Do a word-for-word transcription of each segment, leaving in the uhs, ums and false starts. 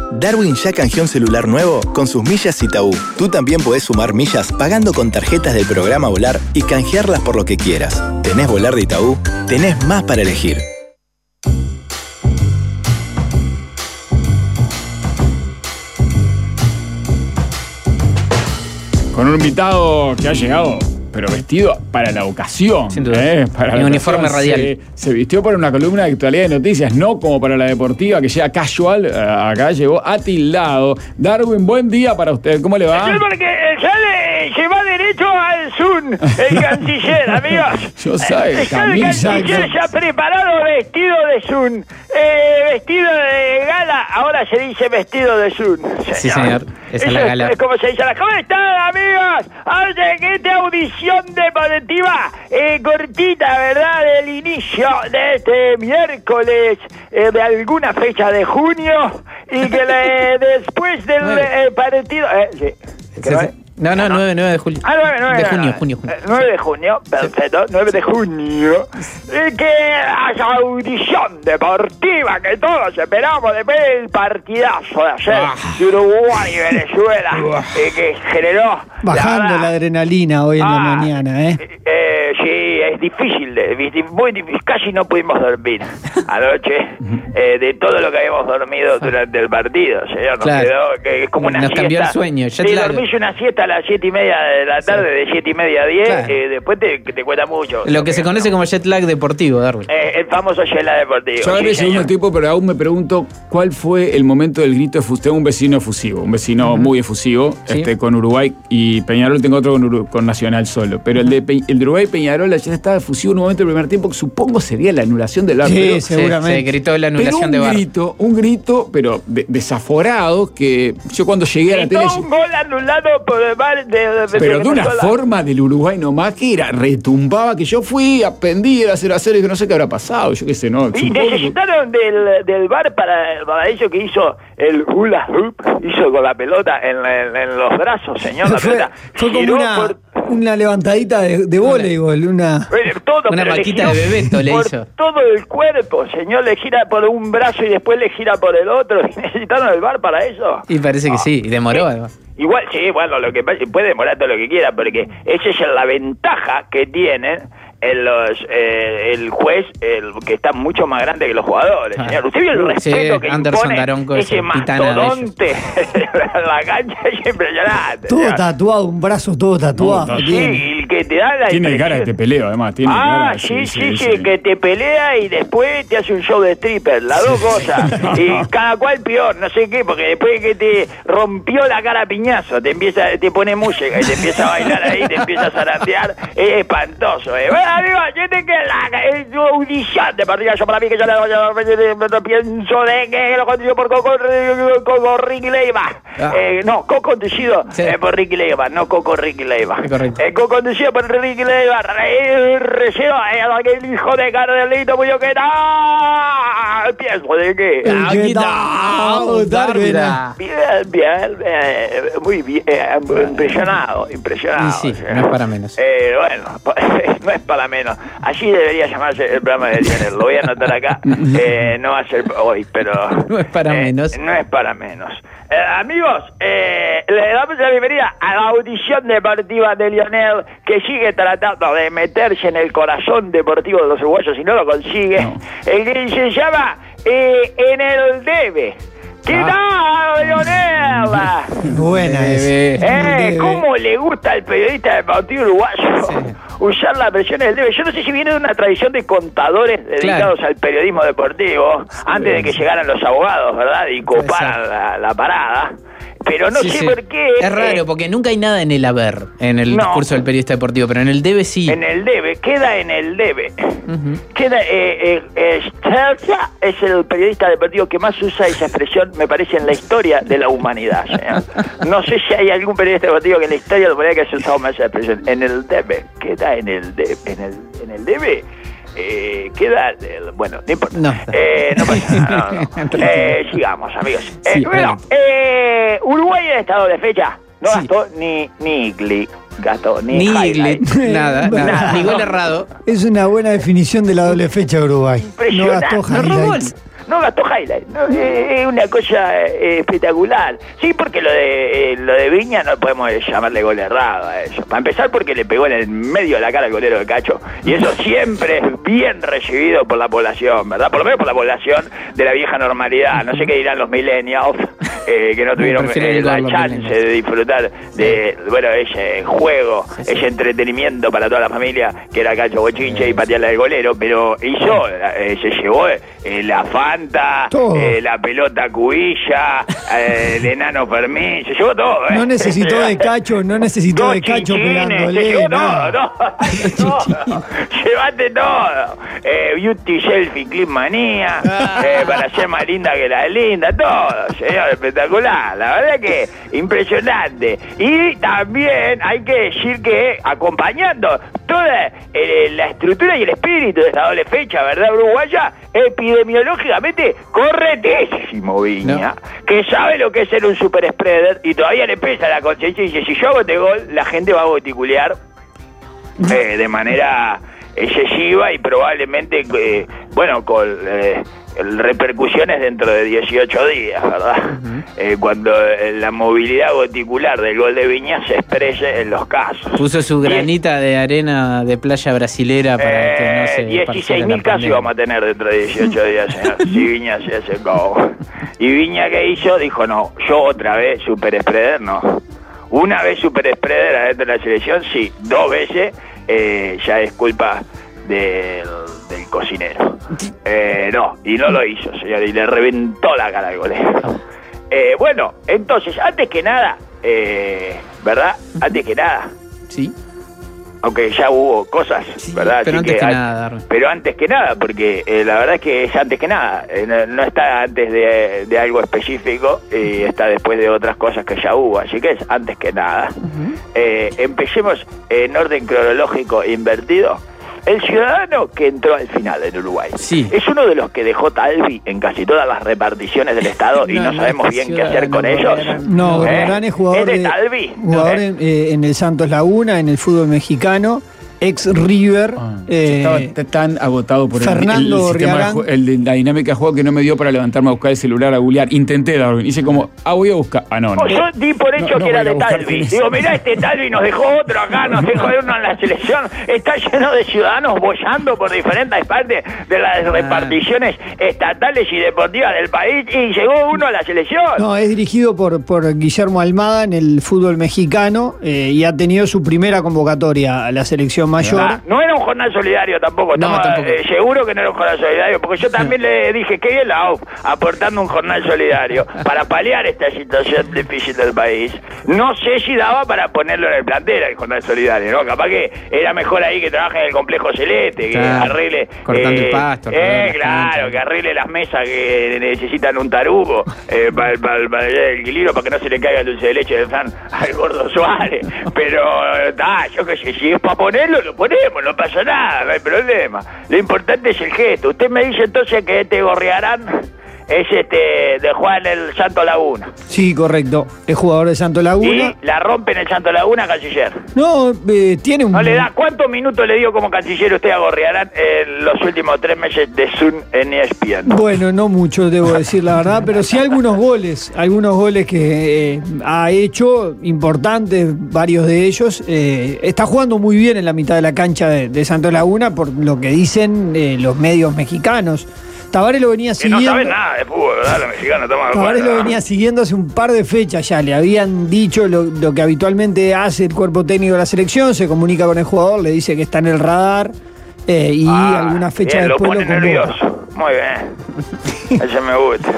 Darwin ya canjeó un celular nuevo con sus millas Itaú. Tú también podés sumar millas pagando con tarjetas del programa Volar y canjearlas por lo que quieras. ¿Tenés Volar de Itaú? Tenés más para elegir. Con un invitado que ha llegado, pero vestido para la ocasión. Sin duda. ¿eh? Para en la uniforme ocasión. radial. Se, se vistió para una columna de actualidad de noticias, no como para la deportiva, que llega casual. Eh, acá llegó atildado. Darwin, buen día para usted. ¿Cómo le va? Sí, porque sale, se va derecho al Zoom, el canciller, amigos. Yo sé, el camisa. canciller ya preparado vestido de Zoom. Eh, vestido de gala, ahora se dice vestido de Zoom. Señor. Sí, señor. Esa es la gala. Es como se dice. ¿Cómo están, amigos? Antes que esta audición deportiva eh, cortita, ¿verdad? Del inicio de este miércoles eh, de alguna fecha de junio y que le, después del eh, partido... Eh, sí. Sí, sí. No, no, nueve de julio. Ah, nueve, nueve de no, junio, no, junio, junio. nueve de junio, perfecto, nueve de junio. Y que haya audición deportiva que todos esperamos después del partidazo de ayer de Uruguay y Venezuela, y que generó... Bajando la, la adrenalina hoy en ah, la mañana, ¿eh? eh sí, es difícil, muy difícil, casi no pudimos dormir anoche eh, de todo lo que habíamos dormido durante el partido, señor. Nos claro. quedó que es como una Nos siesta. cambió el sueño. Sí, dormís una siesta a las siete y media de la tarde, sí. de siete y media a diez, claro. eh, después te, te cuesta mucho. Lo que se conoce como jet lag deportivo, Darwin. Eh, el famoso jet lag deportivo. Yo agarré el sí, segundo tiempo, pero aún me pregunto cuál fue el momento del grito efusivo. Tengo un vecino efusivo, un vecino uh-huh. muy efusivo, ¿sí? este, con Uruguay y Peñarol. Tengo otro con, Uru- con Nacional solo. Pero el de, Pe- el de Uruguay y Peñarol ayer estaba efusivo en un momento del primer tiempo que supongo sería la anulación del árbitro. Sí, seguramente. Se gritó la anulación pero un de V A R. grito, un grito, pero de, desaforado, que yo cuando llegué a la tele... un gol anulado por el V A R de, de, de Pero de una Venezuela. forma del Uruguay nomás que era, retumbaba, que yo fui, apendí, era cero a cero y que no sé qué habrá pasado, yo qué sé, no. Y necesitaron del, del V A R para, para eso que hizo el hula hoop, hizo con la pelota en, en, en los brazos, señor. La fue, pelota fue como una, por... una levantadita de, de voleibol, una... Todo, una vaquita de Bebeto le por hizo. Todo el cuerpo, señor, le gira por un brazo y después le gira por el otro. ¿Necesitaron el V A R para eso? Y parece que oh. sí, y demoró además. Igual, sí, bueno, lo que puede demorar todo lo que quiera, porque esa es la ventaja que tienen en los, eh, el juez, el que está mucho más grande que los jugadores, ah. señor. Usted vio el respeto sí, que Anderson impone Daronco, ese mastodonte en la cancha, es impresionante. Todo señor. tatuado, un brazo todo tatuado. No, no, sí, el que te da la tiene cara de te peleo, además. Tiene ah, cara, sí, sí, sí, sí, sí, que te pelea y después te hace un show de stripper, las dos cosas. Y cada cual peor, no sé qué, porque después que te rompió la cara a piñazo, te empieza, te pone música y te empieza a bailar ahí, te empieza a zarandear, es espantoso, eh. Bueno, amigos, yo te que la es audición de partida, yo para mí que yo no pienso de que lo conducido por Coco, Coco Ricky Leiva. Ah. Eh, no, co-conducido sí. eh, por Ricky Leiva, no Coco Ricky Leiva. Eh, co-conducido por Ricky Leiva, el relleno, eh, aquel hijo de Cardelito Muñoz que tal. Pienso de que. ¿Qué tal, Darwin? Bien, bien, bien, muy bien, eh, impresionado, impresionado. Sí, sí, no es para menos. Eh, bueno, no es para menos. Así debería llamarse el programa de Lionel. Lo voy a anotar acá. Eh, no va a ser hoy, pero... No es para eh, menos. No es para menos. Eh, amigos, eh, le damos la bienvenida a la audición deportiva de Lionel, que sigue tratando de meterse en el corazón deportivo de los uruguayos y no lo consigue. No. El que se llama eh, En el Debe. ¿Qué ah. tal, Lionel? Buena eh, eh, ¿Cómo le gusta al periodista deportivo uruguayo sí. usar la presión del debe? Yo no sé si viene de una tradición de contadores dedicados claro. al periodismo deportivo, sí, antes de que llegaran los abogados, ¿verdad? Y coparan la, la parada. Pero no sí, sé sí. por qué. Es raro, eh, porque nunca hay nada en el haber, en el no. discurso del periodista deportivo, pero en el debe sí. En el debe, queda en el debe. Uh-huh. Queda, eh, eh, eh, es el periodista deportivo que más usa esa expresión, me parece, en la historia de la humanidad. ¿eh? No sé si hay algún periodista deportivo que en la historia de la humanidad que haya usado más esa expresión. En el debe, queda en el debe. En el, en el debe. Eh, queda, eh, bueno, no importa. No, eh, no pasa nada. No, no. Eh, sigamos, amigos. Eh, sí, bueno, eh, Uruguay en estado de fecha. No sí. gastó ni ni Igli, gastó ni, ni Igli, nada, nada, nada, ni gol errado. Es una buena definición de la doble fecha de Uruguay. No gastó no robó, el, no gastó highlight. No, es una cosa eh, espectacular. Sí, porque lo de eh, lo de Viña no podemos llamarle gol errado a eso. Para empezar, porque le pegó en el medio de la cara al golero de Cacho. Y eso siempre es bien recibido por la población, ¿verdad? Por lo menos por la población de la vieja normalidad. No sé qué dirán los millennials, eh, que no tuvieron eh, la chance de disfrutar de, bueno, ese juego, sí, sí. ese entretenimiento para toda la familia, que era Cacho Bochinche sí. y patearla del golero. Pero hizo, eh, se llevó eh, la Fanta, eh, la pelota Cubilla, eh, el enano Fermín, se llevó todo. Eh. No necesitó de Cacho, no necesitó no, de Cacho pegándole. Se llevó todo, no. todo. Llévate todo. Eh, beauty Selfie Clip Manía, eh, para ser más linda que la linda, todo, señor, espectacular. La verdad que impresionante. Y también hay que decir que acompañando toda eh, la estructura y el espíritu de esta doble fecha, ¿verdad, uruguaya? Epidemiológicamente correctísimo Viña, no. que sabe lo que es ser un super spreader y todavía le pesa la conciencia y dice, si yo hago este gol, la gente va a boticulear eh, de manera excesiva y probablemente, eh, bueno, con eh, repercusiones dentro de dieciocho días, ¿verdad? Uh-huh. Eh, cuando eh, la movilidad goticular del gol de Viña se exprese en los casos. Puso su granita y, de arena de playa brasilera para eh, que no se dieciséis mil casos vamos a tener dentro de dieciocho días, señor, si Viña se hace go. Y Viña, ¿qué hizo? Dijo, no, yo otra vez super spreader, no. Una vez super spreader adentro de la selección, sí. Dos veces eh, ya es culpa del, del cocinero. Eh, no, y no lo hizo, señor, y le reventó la cara al golero. Eh, bueno, entonces, antes que nada, eh, ¿verdad? Antes que nada. Sí. Aunque ya hubo cosas, sí, ¿verdad? Pero Así antes que, que nada, Darwin. Pero antes que nada, porque eh, la verdad es que es antes que nada. Eh, no, no está antes de, de algo específico y está después de otras cosas que ya hubo. Así que es antes que nada. Uh-huh. Eh, empecemos en orden cronológico invertido. El ciudadano que entró al final en Uruguay sí. es uno de los que dejó Talvi en casi todas las reparticiones del Estado y no, no sabemos no bien qué hacer con ellos. No, Gorriarán es jugador, ¿Es de de, Talvi? jugador ¿Eh? en, eh, en el Santos Laguna, en el fútbol mexicano, ex River. Ah, eh, estaba tan agotado por Fernando el, el, el, sistema de, el la dinámica de juego que no me dio para levantarme a buscar el celular, a googlear. Intenté, Darwin. Hice como, ah, voy a buscar. Ah, no, no. Pues yo di por hecho no, no que era de Talvi. Digo, mirá, este Talvi nos dejó otro acá, nos dejó uno en la selección. Está lleno de ciudadanos boyando por diferentes partes de las ah. reparticiones estatales y deportivas del país y llegó uno a la selección. No, es dirigido por, por Guillermo Almada en el fútbol mexicano eh, y ha tenido su primera convocatoria a la selección mayor. Ah, no era un jornal solidario tampoco, no, estamos, tampoco. Eh, seguro que no era un jornal solidario, porque yo también le dije que bien la A U F aportando un jornal solidario para paliar esta situación difícil del país. No sé si daba para ponerlo en el plantel el jornal solidario, ¿no? Capaz que era mejor ahí que trabaje en el complejo Celeste, claro, que arregle... cortando eh, el pasto. Eh, claro, que arregle las mesas que necesitan un tarugo eh, para pa, pa, el equilibrio, para que no se le caiga el dulce de leche de Fran al gordo Suárez. Pero, ta, yo qué sé, si es para ponerlo, lo ponemos, no pasa nada, no hay problema. Lo importante es el gesto. Usted me dice entonces que este Gorriarán es este de jugar en el Santo Laguna. Sí, correcto. Es jugador de Santo Laguna. Y la rompe en el Santo Laguna, canciller. No, eh, tiene un... ¿No le da cuántos minutos le dio como canciller usted a Gorriarán en los últimos tres meses de Zoom en E S P N? Bueno, no mucho, debo decir la verdad, pero sí algunos goles, algunos goles que eh, ha hecho, importantes, varios de ellos. Eh, está jugando muy bien en la mitad de la cancha de, de Santo Laguna, por lo que dicen eh, los medios mexicanos. Tabaré lo venía que siguiendo. No sabe nada de fútbol, ¿verdad? Los mexicanos estamos Tabaré lo venía siguiendo hace un par de fechas ya. Le habían dicho lo, lo que habitualmente hace el cuerpo técnico de la selección. Se comunica con el jugador, le dice que está en el radar. Eh, y ah, alguna fecha bien, después lo pone lo nervioso. Muy bien. Eso me gusta.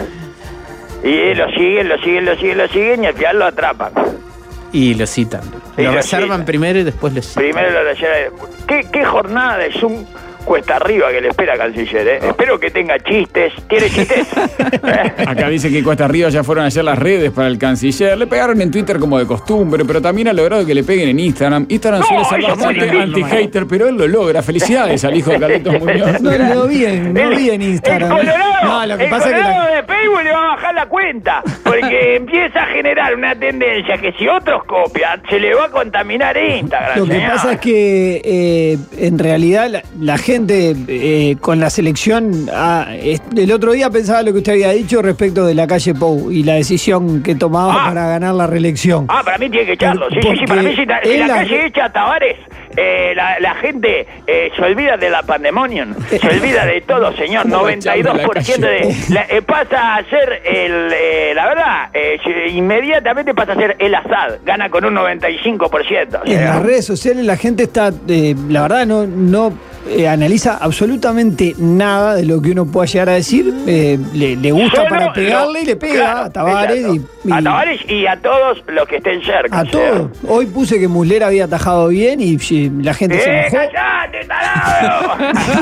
Y lo siguen, lo siguen, lo siguen, lo siguen y al final lo atrapan. Y lo citan. Sí, lo, lo reservan citan. primero y después lo citan. Primero lo reservan. ¿Qué, qué jornada de Zoom cuesta arriba que le espera, canciller? ¿eh? Espero que tenga chistes. ¿Tiene chistes? ¿Eh? Acá dice que cuesta arriba ya fueron ayer las redes para el canciller. Le pegaron en Twitter como de costumbre, pero también ha logrado que le peguen en Instagram. Instagram No, suele ser eso es muy bastante difícil. anti-hater, pero él lo logra. Felicidades al hijo de Carlitos Muñoz. No, no vi en, no El- vi en Instagram. El Colorado, no, lo que el pasa es que Colorado la- de Facebook le va a bajar la cuenta, porque empieza a generar una tendencia que si otros copian, se le va a contaminar Instagram. lo que señor. pasa es que eh, en realidad la, la gente gente eh, con la selección. Ah, el otro día pensaba lo que usted había dicho respecto de la calle Pou y la decisión que tomaba ah. para ganar la reelección. Ah, para mí tiene que echarlo. Sí, sí, sí, para mí si, ta, si la, la calle echa a Tavares, eh, la, la gente eh, se olvida de la pandemonium, se olvida de todo, señor. noventa y dos por ciento de la, eh, pasa a ser el, eh, la verdad, eh, inmediatamente pasa a ser el Assad, gana con un noventa y cinco por ciento. En sea. las redes sociales la gente está, eh, la verdad, no, no eh, analiza absolutamente nada de lo que uno pueda llegar a decir. Eh, le, le gusta Solo para pegarle lo, y le pega claro, a Tavares. Y, y, a Tavares y a todos los que estén cerca. A todos. Hoy puse que Muslera había atajado bien y, y la gente ¡Eh, se enojó. ¡Cállate, tarado!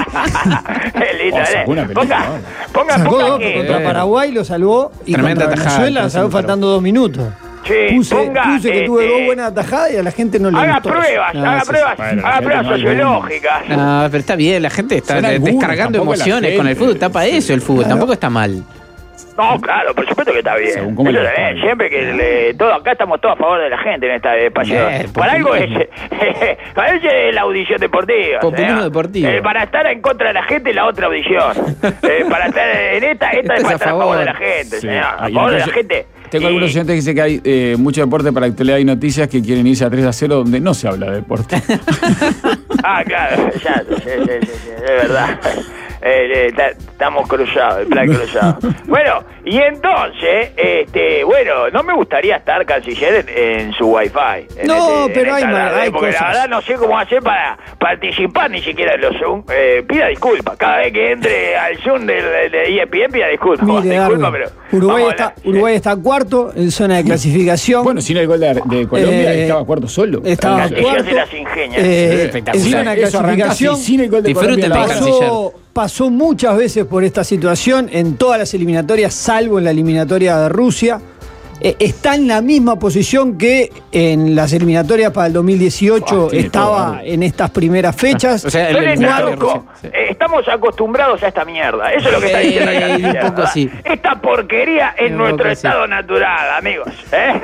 oh, ponga, ponga, Sacó ponga dos, que... contra Paraguay lo salvó y Tremenda contra tajada, Venezuela salvó faltando dos minutos. Sí, puse, ponga, puse que este, tuve dos buenas atajadas y a la gente no le haga gustó. Pruebas, no, haga sí, pruebas, bueno, haga pruebas no sociológicas. No, pero está bien, la gente está algunos, descargando emociones con el fútbol. Está para eso el fútbol, claro. Tampoco está mal. No, claro, por supuesto que está bien. Eso lo está bien. Siempre que le, todo acá estamos todos a favor de la gente en esta espacio. Bien, para algo es, para eso es la audición deportiva. Populismo deportivo. Eh, para estar en contra de la gente, la otra audición. eh, para estar en esta, esta es para estar a favor de la gente, sí. señor. A favor de la gente. Tengo y... algunos oyentes que dicen que hay eh, mucho deporte para actualidad y noticias que quieren irse a tres a cero donde no se habla de deporte. Ah, claro, ya, sí, sí, sí, sí, es verdad. Eh, eh, estamos cruzados, el plan cruzado. Bueno, y entonces, este, bueno, no me gustaría estar canciller en, en su wifi. En no, este, pero hay, tarde, hay porque cosas. la verdad no sé cómo hacer para participar ni siquiera en los Zoom. Eh, pida disculpas. Cada vez que entre al Zoom de, de, de E S P N, pida disculpas. Mire, disculpa, pero Uruguay está, Uruguay está cuarto en zona de clasificación. Bueno, sin el gol de, de Colombia eh, estaba cuarto solo. Estaba el cuarto. Se las ingenia. Eh, espectacular. En zona de clasificación. Sin el gol de Disfruten Colombia. Pasó, pasó muchas veces por esta situación en todas las eliminatorias, salvo en la eliminatoria de Rusia. Eh, está en la misma posición que en las eliminatorias para el dos mil dieciocho oh, estaba todo, en estas primeras fechas. O sea, el, el, Narco, sí. eh, estamos acostumbrados a esta mierda. Eso es lo que está diciendo eh, la un poco sí. Esta porquería es nuestro estado sí. natural, amigos. ¿Eh?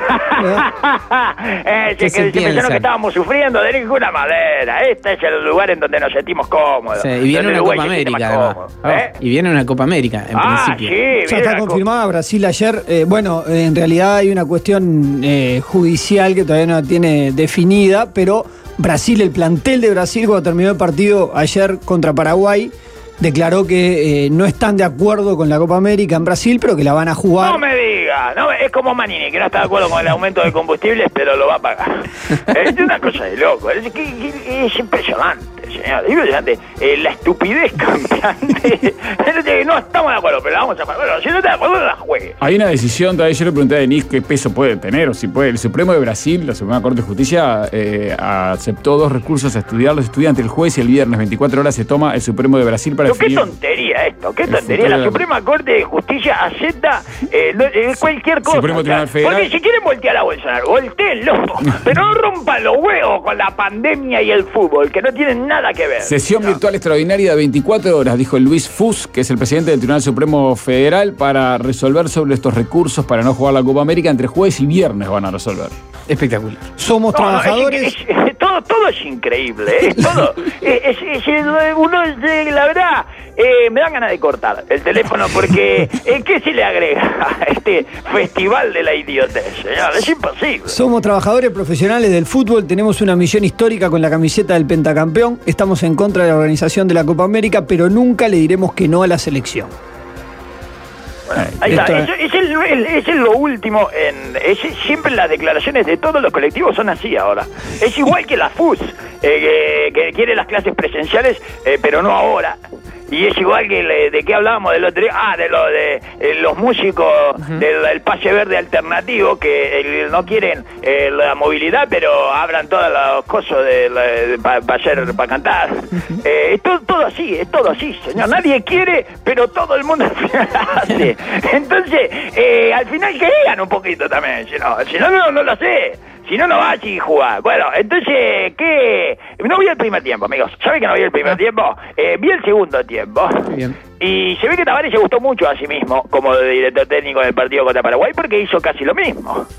eh, que, que pensaron que estábamos sufriendo de ninguna manera. Este es el lugar en donde nos sentimos cómodos. Sí, y viene una Copa América, además. ¿Eh? Y viene una Copa América, en ah, principio. Sí, ya está confirmada Brasil ayer. Eh, bueno, en realidad hay una cuestión eh, judicial que todavía no la tiene definida, pero Brasil, el plantel de Brasil, cuando terminó el partido ayer contra Paraguay, declaró que eh, no están de acuerdo con la Copa América en Brasil, pero que la van a jugar. No me diga, no, es como Manini, que no está de acuerdo con el aumento de combustibles, pero lo va a pagar. Es una cosa de loco, es, es, es impresionante, señor, es impresionante. Eh, la estupidez cambiante. No estamos de acuerdo, pero la vamos a pagar. Bueno, si no está de acuerdo, no la juegue. Hay una decisión, todavía yo le pregunté a Denis qué peso puede tener, o si puede. El Supremo de Brasil, la Suprema Corte de Justicia, eh, aceptó dos recursos a estudiar los estudiantes el jueves y el viernes, veinticuatro horas se toma el Supremo de Brasil para Qué tontería esto, qué tontería. La Suprema Corte de Justicia acepta eh, eh, cualquier cosa. Supremo Tribunal Federal. Porque si quieren voltear a Bolsonaro, volteenlo. Pero no rompan los huevos con la pandemia y el fútbol, que no tienen nada que ver. Sesión no. virtual extraordinaria de veinticuatro horas, dijo Luis Fus, que es el presidente del Tribunal Supremo Federal, para resolver sobre estos recursos para no jugar la Copa América. Entre jueves y viernes van a resolver. Espectacular. Somos no, trabajadores. No, es, es, es, todo, todo es increíble, ¿eh? Todo. es, es, es, uno, la verdad, eh, me dan ganas de cortar el teléfono porque eh, ¿qué se le agrega a este festival de la idiotez, señor? Es imposible. Somos trabajadores profesionales del fútbol, tenemos una misión histórica con la camiseta del pentacampeón, estamos en contra de la organización de la Copa América, pero nunca le diremos que no a la selección. Bueno, ahí está. Es, es, el, el, es el lo último. En, es, siempre las declaraciones de todos los colectivos son así ahora. Es igual que la F U S, eh, que, que quiere las clases presenciales, eh, pero no ahora. Y es igual que le, de qué hablábamos del otro día, ah, de lo de eh, los músicos uh-huh. del, del pase verde alternativo que eh, no quieren eh, la movilidad, pero hablan todos los cosas para pa hacer, para cantar. Uh-huh. eh, es todo, todo así, es todo así, señor. Nadie quiere, pero todo el mundo hace. Entonces, eh, al final que digan un poquito también, si no, si no, no, no lo sé. Si no, no va a jugar. Bueno, entonces, ¿qué? No vi el primer tiempo, amigos. ¿Sabe que no vi el primer tiempo? Eh, vi el segundo tiempo. Bien. Y se ve que Tavares se gustó mucho a sí mismo como director técnico del partido contra Paraguay porque hizo casi lo mismo.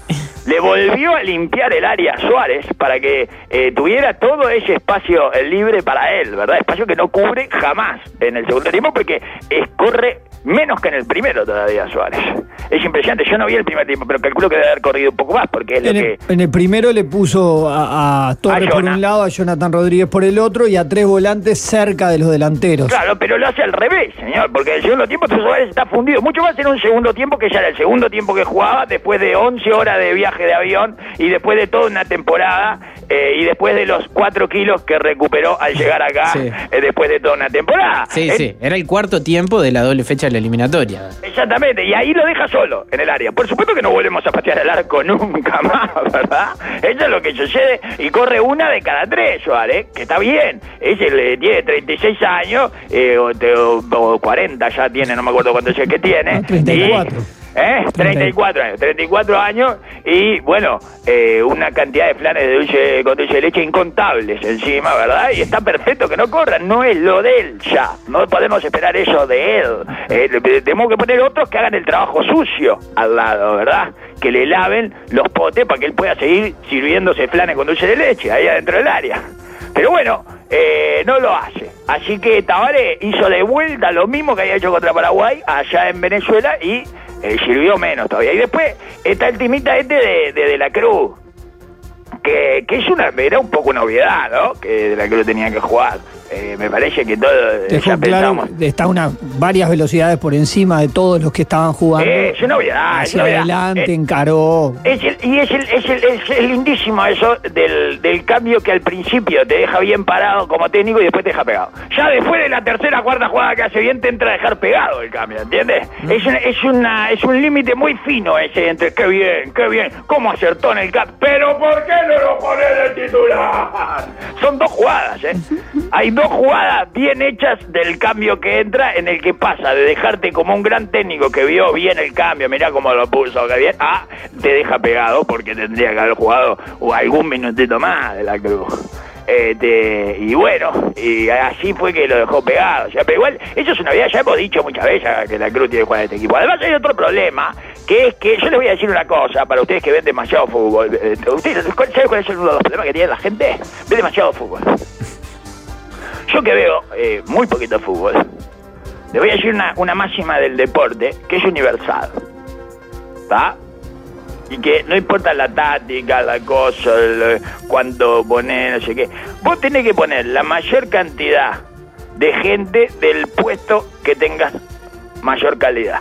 le volvió a limpiar el área a Suárez para que eh, tuviera todo ese espacio eh, libre para él, ¿verdad? Espacio que no cubre jamás en el segundo tiempo porque es, corre menos que en el primero todavía Suárez. Es impresionante, yo no vi el primer tiempo, pero calculo que debe haber corrido un poco más porque es en lo el, que... En el primero le puso a, a Torres a por un lado, a Jonathan Rodríguez por el otro y a tres volantes cerca de los delanteros. Claro, pero lo hace al revés, señor, porque en el segundo tiempo Suárez está fundido, mucho más en un segundo tiempo que ya era el segundo tiempo que jugaba después de once horas de viaje de avión y después de toda una temporada eh, y después de los cuatro kilos que recuperó al llegar acá sí. eh, después de toda una temporada. Sí, eh, sí, era el cuarto tiempo de la doble fecha de la eliminatoria. Exactamente, y ahí lo deja solo en el área. Por supuesto que no volvemos a patear el arco nunca más, ¿verdad? Eso es lo que sucede y corre una de cada tres, Suárez, que está bien. Ese le tiene treinta y seis años eh, o, o, o cuarenta ya tiene, no me acuerdo cuánto es el que tiene. No, treinta y cuatro. Y, ¿Eh? treinta y cuatro años, treinta y cuatro años y bueno, eh, una cantidad de flanes de dulce con dulce de leche incontables encima, ¿verdad? Y está perfecto que no corran, no es lo de él ya, no podemos esperar eso de él, eh, tenemos que poner otros que hagan el trabajo sucio al lado, ¿verdad? Que le laven los potes para que él pueda seguir sirviéndose flanes con dulce de leche ahí adentro del área. Pero bueno, eh, no lo hace. Así que Tabaré hizo de vuelta lo mismo que había hecho contra Paraguay allá en Venezuela y Eh, sirvió menos todavía. Y después está el timita este de, de, de la Cruz, que, que es una, era un poco una obviedad, ¿no? Que de la Cruz tenía que jugar. Eh, me parece que todo Dejó ya claro, pensamos. está una varias velocidades por encima de todos los que estaban jugando. Eh, es una obviedad. Hacia adelante, eh, encaró. Es el, y es el, es el, es el lindísimo eso del, del cambio que al principio te deja bien parado como técnico y después te deja pegado. Ya después de la tercera cuarta jugada que hace bien te entra a dejar pegado el cambio, ¿entiendes? Mm. Es, una, es, una, es un límite muy fino ese entre qué bien, qué bien, cómo acertó en el cambio. Pero ¿por qué no lo pones de titular? Son dos jugadas, ¿eh? Hay dos jugadas bien hechas del cambio que entra en el que pasa de dejarte como un gran técnico que vio bien el cambio, mirá cómo lo puso, que bien, a te deja pegado porque tendría que haber jugado o algún minutito más de la Cruz. Este, y bueno, y así fue que lo dejó pegado. O sea, pero igual, eso es una vida, ya hemos dicho muchas veces que la Cruz tiene que jugar en este equipo. Además hay otro problema, que es que yo les voy a decir una cosa, para ustedes que ven demasiado fútbol. ¿Ustedes saben cuál es uno de los problemas que tiene la gente? Ve demasiado fútbol. Yo que veo eh, muy poquito fútbol, le voy a decir una, una máxima del deporte que es universal, ¿está? Y que no importa la táctica, la cosa, el, cuando poner, no sé qué. Vos tenés que poner la mayor cantidad de gente del puesto que tengas mayor calidad.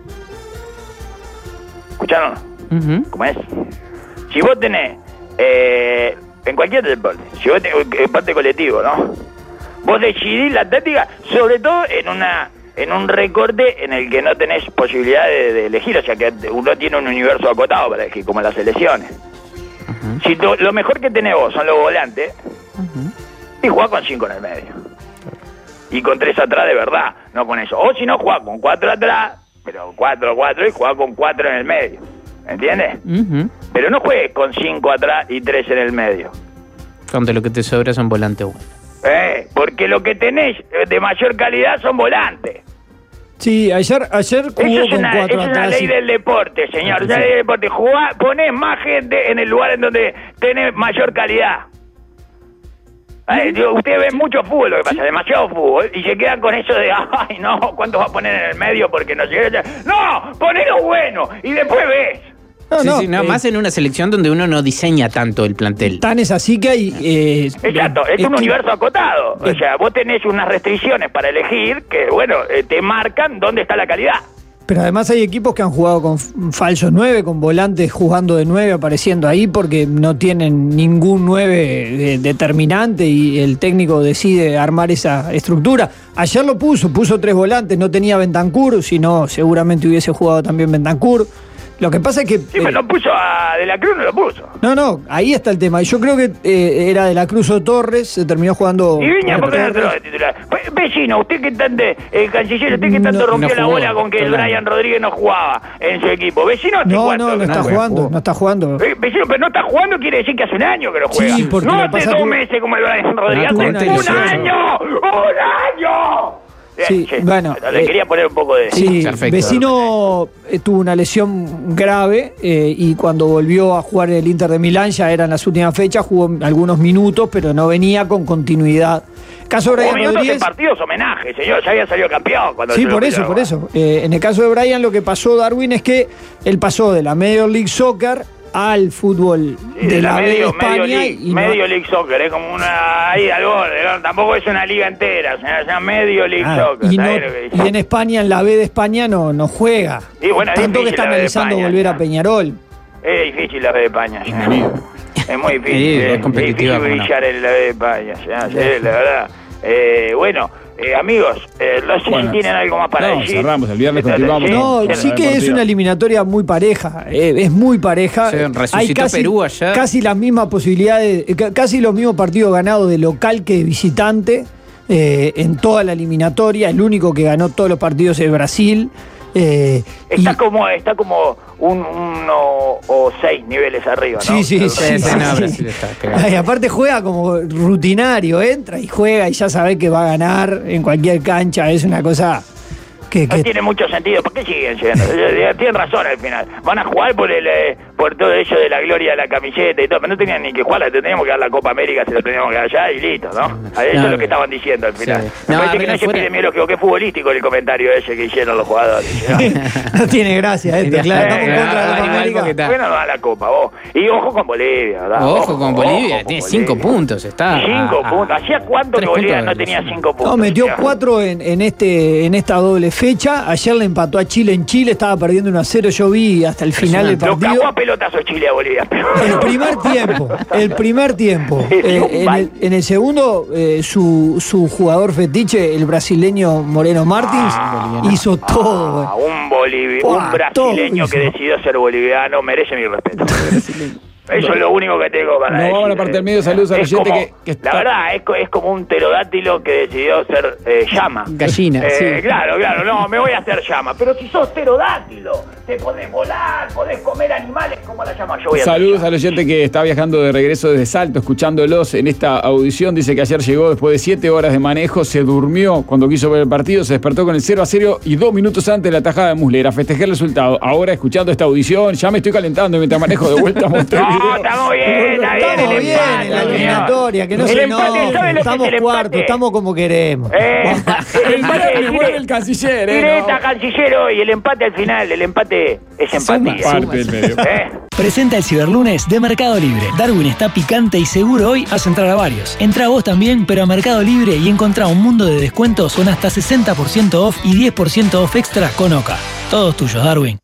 ¿Escucharon? Uh-huh. ¿Cómo es? Si vos tenés, eh, en cualquier deporte, si vos tenés deporte colectivo, ¿no? Vos decidís la táctica, sobre todo en una en un recorte en el que no tenés posibilidad de, de elegir, o sea que uno tiene un universo acotado para elegir, como las selecciones. Uh-huh. Si tú, lo mejor que tenés vos son los volantes, uh-huh. y jugás con cinco en el medio. Y con tres atrás de verdad, no con eso. O si no, jugás con cuatro atrás, pero cuatro, cuatro, y jugás con cuatro en el medio. ¿Entiendes? Uh-huh. Pero no juegues con cinco atrás y tres en el medio. Donde lo que te sobra son volantes buenos. Eh, porque lo que tenés de mayor calidad son volantes. Sí, ayer, ayer jugó eso es con una, cuatro eso atrás. Es una ley y... del deporte, señor. Sí. Es una ley del deporte. Jugá, ponés más gente en el lugar en donde tenés mayor calidad. Ay, uh-huh. Ustedes ven mucho fútbol, lo que pasa, demasiado fútbol, y se quedan con eso de, ay, no, ¿cuántos va a poner en el medio? Porque no llega. No, ponelo bueno, y después ves. No, sí, no, sí, no, eh, más en una selección donde uno no diseña tanto el plantel. Tan es así que hay... Eh, Exacto, es, es un que, universo acotado. Eh, o sea, vos tenés unas restricciones para elegir que, bueno, eh, te marcan dónde está la calidad. Pero además hay equipos que han jugado con falsos nueve, con volantes jugando de nueve, apareciendo ahí porque no tienen ningún nueve determinante y el técnico decide armar esa estructura. Ayer lo puso, puso tres volantes, no tenía Bentancur, si no seguramente hubiese jugado también Bentancur. Lo que pasa es que... Sí, eh, pero lo puso a De la Cruz, no lo puso. No, no, ahí está el tema. Yo creo que eh, era De la Cruz o Torres, se terminó jugando... Y Viña, ¿por qué no entró de titular? Vecino, usted que tanto, el canciller, usted que tanto no, rompió no la bola con que el Brian Rodríguez no jugaba en su equipo. Vecino, no, cuánto, no, no está no, jugando, jugó. no está jugando. Eh, vecino, pero no está jugando quiere decir que hace un año que no juega. Sí, no hace dos meses como el Brian Rodríguez, hace un año, un año. Sí, sí, bueno. Le eh, quería poner un poco de... Sí, Perfecto. Vecino eh, tuvo una lesión grave eh, y cuando volvió a jugar en el Inter de Milán, ya eran las últimas fechas, jugó algunos minutos, pero no venía con continuidad. Caso de Brian minutos Rodríguez... en partidos homenaje, señor, ya había salido campeón. Cuando Sí, por eso, por eso. Eh, en el caso de Brian, lo que pasó, Darwin, es que él pasó de la Major League Soccer al fútbol Sí, de, de la, la B medio, de España. medio, league, y no- medio League Soccer, es como una ahí al borde, ¿no? Tampoco es una liga entera, se llama Medio League Ah, Soccer. y, no- ¿sabés lo que dice? y en España, en la B de España, no, no juega. Y bueno, es Tanto que difícil está la B de analizando España, volver ya. a Peñarol. Es difícil la B de España, señor. Es muy difícil, Sí, es es, competitiva, es difícil como no. brillar en la B de España, señor, sí, la verdad. Eh, bueno, eh, amigos, eh, no sé Bueno, si tienen algo más para no, decir. cerramos, el viernes Sí, continuamos. No, Sí, sí la que es partida. una eliminatoria muy pareja, eh, es muy pareja. Se resucitó Hay casi, Perú ayer. casi las mismas posibilidades, eh, ca- casi los mismos partidos ganados de local que de visitante eh, en toda la eliminatoria. El único que ganó todos los partidos es Brasil. eh, Está y- como está como un uno o seis niveles arriba, ¿no? Sí, sí, sí. Sí, sí, sí, no, sí. Brasil está cagado. Ay, aparte juega como rutinario, entra y juega y ya sabe que va a ganar en cualquier cancha. Es una cosa que... No que- tiene mucho sentido. ¿Por qué siguen llegando? Tienen razón al final. Van a jugar por el eh, por todo eso de la gloria de la camiseta y todo, pero no tenían ni que jugarla. Teníamos que dar la Copa América, se la teníamos que dar allá y listo, ¿no? A eso No, es lo que estaban diciendo al final. sí. Me No, parece a que ver, no se fuera- epidemiológico, que es futbolístico el comentario ese que hicieron los jugadores. ¿no? no tiene gracia esto, claro. Estamos en contra de la Ah, Copa igual América. porque está- Bueno, no da la Copa, vos. Y ojo con Bolivia, ¿verdad? Ojo con Bolivia, con tiene Bolivia. cinco puntos, está. Cinco a- a- puntos. ¿Hacía cuánto que tres Bolivia puntos no de tenía Brasil. cinco puntos? No, metió señor? cuatro en, en, este, en esta doble fecha. Ayer le empató a Chile en Chile, estaba perdiendo uno a cero. Yo vi hasta el final del Lo cagó partido. a pelotazos Chile a Bolivia. pero- El primer tiempo, el primer tiempo. Sí, Eh, un en, baile. el, en el segundo, eh, su, su jugador fetiche, el brasileño Moreno Martins, hizo todo. Ah, güey. un, bolivi- Buah, un brasileño todo que hizo. decidió ser boliviano merece mi respeto. Eso es lo único que tengo para No, decir. vamos a la parte del medio. Saludos a Es la gente como- que, que está... La verdad, es, co- es como un pterodátilo que decidió ser eh, llama. Gallina, Eh, sí. Claro, claro, no, me voy a hacer llama. Pero si sos pterodátilo, te podés volar, podés comer animales como la llama. Yo voy a ser Saludos llama. al oyente que está viajando de regreso desde Salto, escuchándolos en esta audición. Dice que ayer llegó después de siete horas de manejo, se durmió cuando quiso ver el partido, se despertó con el cero a cero y dos minutos antes de la tajada de Muslera. Festejé el resultado. Ahora, escuchando esta audición, ya me estoy calentando mientras manejo de vuelta a Montevideo. No, estamos bien, está bien. Estamos el bien empate, en la señor. eliminatoria, que no El se empate, enojen. ¿sabe lo que es Estamos el cuartos, empate? estamos como queremos. Eh, el El empate empate, me vuelve el canciller, ¿eh? Tireta, ¿no? cancillero, y el empate al final, el empate es empatía. Parte del medio. ¿Eh? Presenta el Ciberlunes de Mercado Libre. Darwin está picante y seguro hoy hace entrar a varios. Entra vos también, pero a Mercado Libre y encontrá un mundo de descuentos con hasta sesenta por ciento off y diez por ciento off extra con Oca. Todos tuyos, Darwin.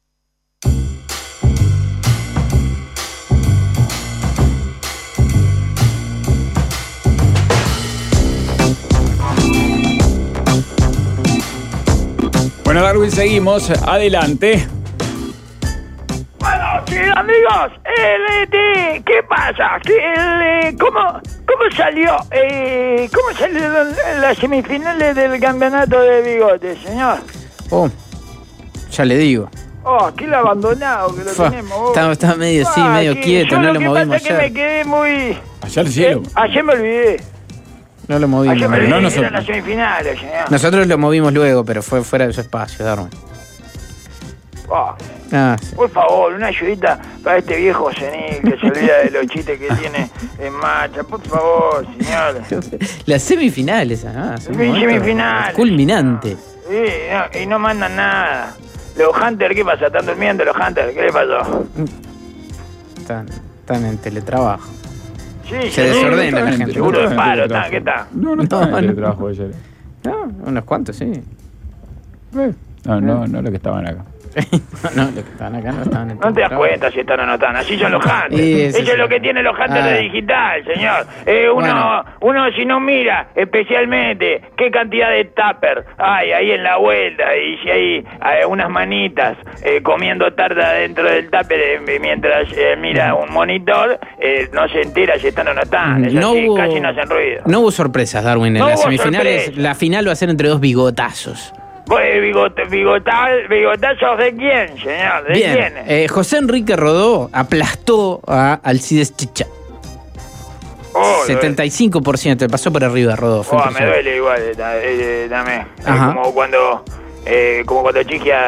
Bueno, Darwin, seguimos. Adelante. Bueno, sí, amigos, el, eh, ¿qué pasa? ¿Qué, el, eh, ¿cómo, ¿Cómo salió? Eh, ¿Cómo salieron las semifinales del campeonato de bigotes, señor? Oh, ya le digo. Oh, aquí lo abandonado que lo Fa, tenemos. vos. está, está medio, sí, Ah, medio sí, quieto, yo no lo lo que movimos pasa es que me ayer. quedé muy... Allá al cielo. Eh, ayer me olvidé. No lo movimos. Ayer me pero olvidé no que nosotros. eran las semifinales, señor. Nosotros lo movimos luego, pero fue fuera de su espacio, Darwin. Oh, Ah, sí. por favor, una ayudita para este viejo senil que se olvida de los chistes que tiene en marcha. Por favor, señor. Las semifinales, ah, son Sí, un momento semifinales. culminante. Sí, no, y no mandan nada. Los Hunters, ¿qué pasa? ¿Están durmiendo los Hunters? ¿Qué le pasó? Están, están en teletrabajo. Sí, Se desordena la No, gente. Seguro de no, paro, no, ¿está? ¿Qué está? No, no estaba No, en no. el trabajo ayer. No, unos cuantos, sí. No, no, no lo que estaban acá. no, los que estaban acá no estaban en No te das teletrabajo. cuenta si están o no están. Así son los Hunters. Sí, Eso sí, es sí. lo que tienen los Hunters Ah. de digital, señor. Eh, uno, Bueno. uno si no mira, especialmente, qué cantidad de tupper hay ahí en la vuelta. Y si hay eh, unas manitas eh, comiendo tarta dentro del tupper eh, mientras eh, mira un monitor, eh, no se entera si están o no están. Eso No sí, hubo, casi no hacen ruido. no hubo sorpresas, Darwin, en No las hubo semifinales. sorpresa. La final va a ser entre dos bigotazos. Pues, bigot- bigotal- ¿Bigotazos de quién, señor? ¿De Bien, quién? eh, José Enrique Rodó aplastó a Alcides Chicha. Oh, Oh, setenta y cinco por ciento, te pasó por arriba, Rodolfo. Oh, me duele igual, eh, eh, dame. Es como cuando, eh, como cuando Chiquia,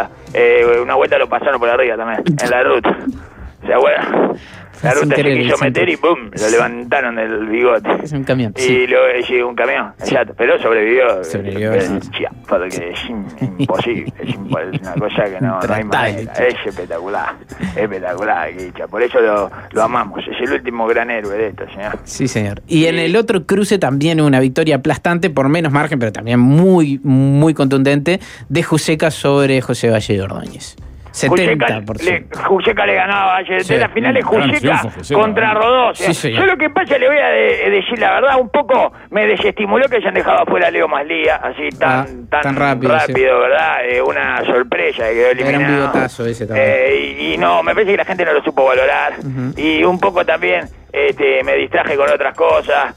eh, una vuelta lo pasaron por arriba también, en la ruta. O sea, bueno, la ruta se quiso meter y ¡pum! Lo levantaron del bigote. Es un camión. Y Sí. luego llegó un camión, Sí. exacto. Pero sobrevivió. Sobrevivió, Eh, sí. chia, porque es imposible. Es, imposible, es una cosa que no, no hay manera. Es espectacular. Espectacular, Guicha. Por eso lo, lo amamos. Es el último gran héroe de esto, señor. Sí, señor. Y en el otro cruce también una victoria aplastante, por menos margen, pero también muy, muy contundente, de Juseca sobre José Valle de Ordóñez. setenta por ciento. Le, Juseca le ganaba ayer. Sí. De la final es Gran Juseca triunfo, Juseca, contra ¿eh? Rodó. Sí, señor. Yo lo que pasa, le voy a de, decir la verdad, un poco me desestimuló que hayan dejado afuera a Leo Maslía, así tan, Ah, tan, tan rápido, rápido sí. ¿verdad? Eh, una sorpresa que quedó eliminado. Era un bigotazo ese también. Eh, y, y no, me parece que la gente no lo supo valorar. Uh-huh. Y un poco también este, me distraje con otras cosas.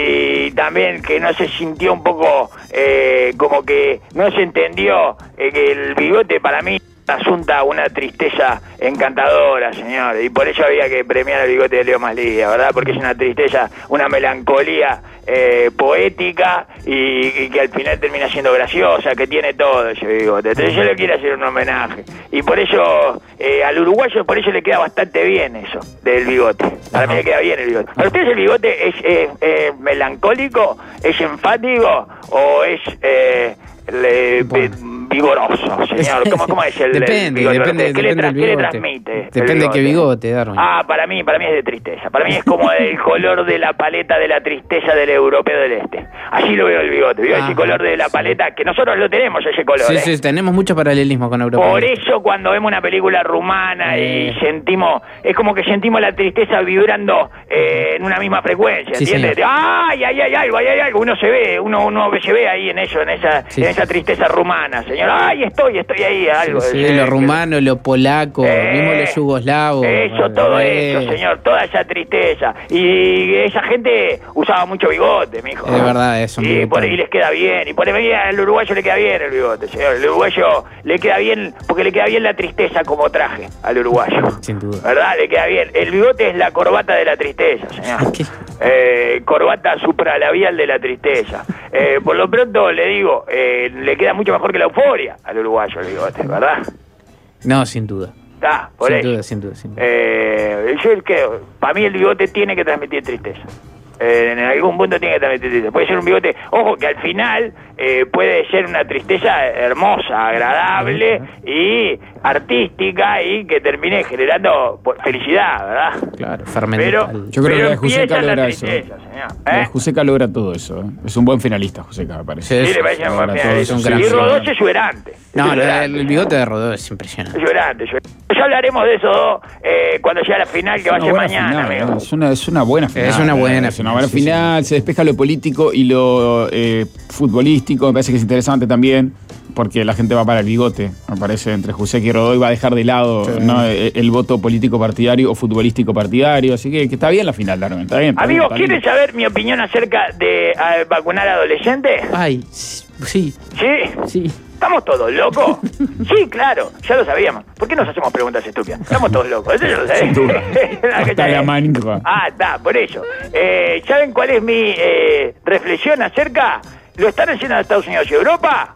Y también que no se sintió un poco eh, como que no se entendió eh, que el bigote para mí asunta una tristeza encantadora, señor, y por eso había que premiar el bigote de Leo Maslía, ¿verdad? Porque es una tristeza, una melancolía eh, poética y, y que al final termina siendo graciosa, que tiene todo ese bigote. Entonces yo le quiero hacer un homenaje y por eso eh, al uruguayo por eso le queda bastante bien eso del bigote. Para Ajá. mí le queda bien el bigote. ¿Para ustedes el bigote es eh, eh, melancólico, es enfático o es eh, le, bueno. vigoroso, señor? ¿Cómo, cómo es el Depende, el depende, ¿Qué, depende le, tra- del ¿Qué le bigote. transmite? Depende de qué bigote, Darwin. Ah, para mí, para mí es de tristeza. Para mí es como el color de la paleta de la tristeza del europeo del este. Así lo veo el bigote. Veo ah, ese color de la sí. paleta, que nosotros lo tenemos, ese color. Sí, ¿eh? sí, tenemos mucho paralelismo con Europa. Por eso cuando vemos una película rumana eh. y sentimos, es como que sentimos la tristeza vibrando eh, en una misma frecuencia, sí, ¿entiendes? Señor. Ay, ay, ay, ay, ay, ay, ay, uno se ve, uno, uno se ve ahí en eso, en esa, sí, en esa tristeza rumana, señor. Ay, estoy, estoy ahí, algo. Sí, sí, eh, lo rumano, lo polaco, eh, mismo lo yugoslavo. Eso, todo eh. eso, señor, toda esa tristeza. Y esa gente usaba mucho bigote, mijo. Es verdad, eso. Y por ahí les queda bien. Y por ahí al uruguayo le queda bien el bigote, señor. El uruguayo le queda bien, porque le queda bien la tristeza como traje al uruguayo. Sin duda. ¿Verdad? Le queda bien. El bigote es la corbata de la tristeza, señor. ¿Qué? Eh, corbata supralabial de la tristeza. Eh, por lo pronto le digo, eh, le queda mucho mejor que la euforia al uruguayo el bigote, ¿verdad? No, sin duda. Ah, por sin eso. duda, sin duda, sin duda. Eh, yo creo, para mí el bigote tiene que transmitir tristeza. Eh, en algún punto tiene que transmitir tristeza. Puede ser un bigote, ojo, que al final eh, puede ser una tristeza hermosa, agradable y artística y que termine generando felicidad, ¿verdad? Claro, fermental. Pero, yo creo pero que Juseca logra tristeza, eso. Señor, ¿eh? Juseca logra todo eso. ¿eh? Es un buen finalista, Juseca, me parece. Sí, le parece un buen finalista. Es un y Rodó es exuberante. No, el, el bigote de Rodó es impresionante. Exuberante. Ya hablaremos de eso dos eh, cuando llegue a la final, que va a ser mañana, final, amigo. ¿no? Es una, es una buena final. Es una buena Es una buena sí, final, sí. Se despeja lo político y lo eh, futbolístico, me parece que es interesante también, porque la gente va para el bigote, me parece, entre Juseca y Rodó, y va a dejar de lado sí. ¿no? el, el voto político partidario o futbolístico partidario, así que, que está bien la final, Darwin, está bien. Está Amigos, bien, está ¿quieren saber mi opinión acerca de uh, vacunar a adolescentes? Ay, sí. ¿Sí? Sí. ¿Estamos todos locos? Sí, claro, ya lo sabíamos. ¿Por qué nos hacemos preguntas estúpidas? Estamos todos locos, eso yo lo sé. Sin duda. Hasta la manca. Ah, está, por eso. Eh, ¿Saben cuál es mi eh, reflexión acerca? ¿Lo están haciendo en Estados Unidos y Europa?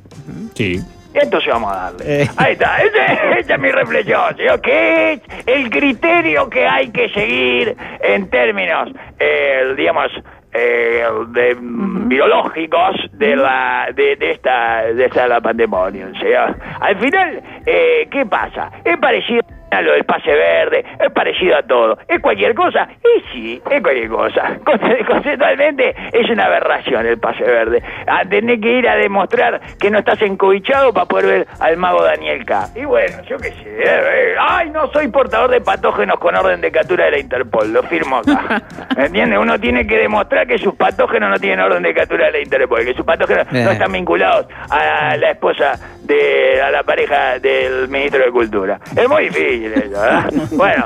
Sí. Entonces vamos a darle. Eh. Ahí está, esa, esa es mi reflexión, señor. ¿Qué es el criterio que hay que seguir en términos, eh, digamos, eh, de, uh-huh. biológicos de la de, de esta de esta la pandemia? O sea, al final, eh, ¿qué pasa? Es parecido a lo del pase verde, es parecido a todo. ¿Es cualquier cosa? Y sí, es cualquier cosa. Conceptualmente es una aberración el pase verde. A tener que ir a demostrar que no estás encobichado para poder ver al mago Daniel K. Y bueno, yo qué sé. Eh, ay, no soy portador de patógenos con orden de captura de la Interpol. Lo firmo acá. ¿Me entiendes? Uno tiene que demostrar que sus patógenos no tienen orden de captura de la Interpol, que sus patógenos eh. no están vinculados a la esposa de a la pareja del ministro de Cultura. Es muy difícil. ¿verdad? Bueno,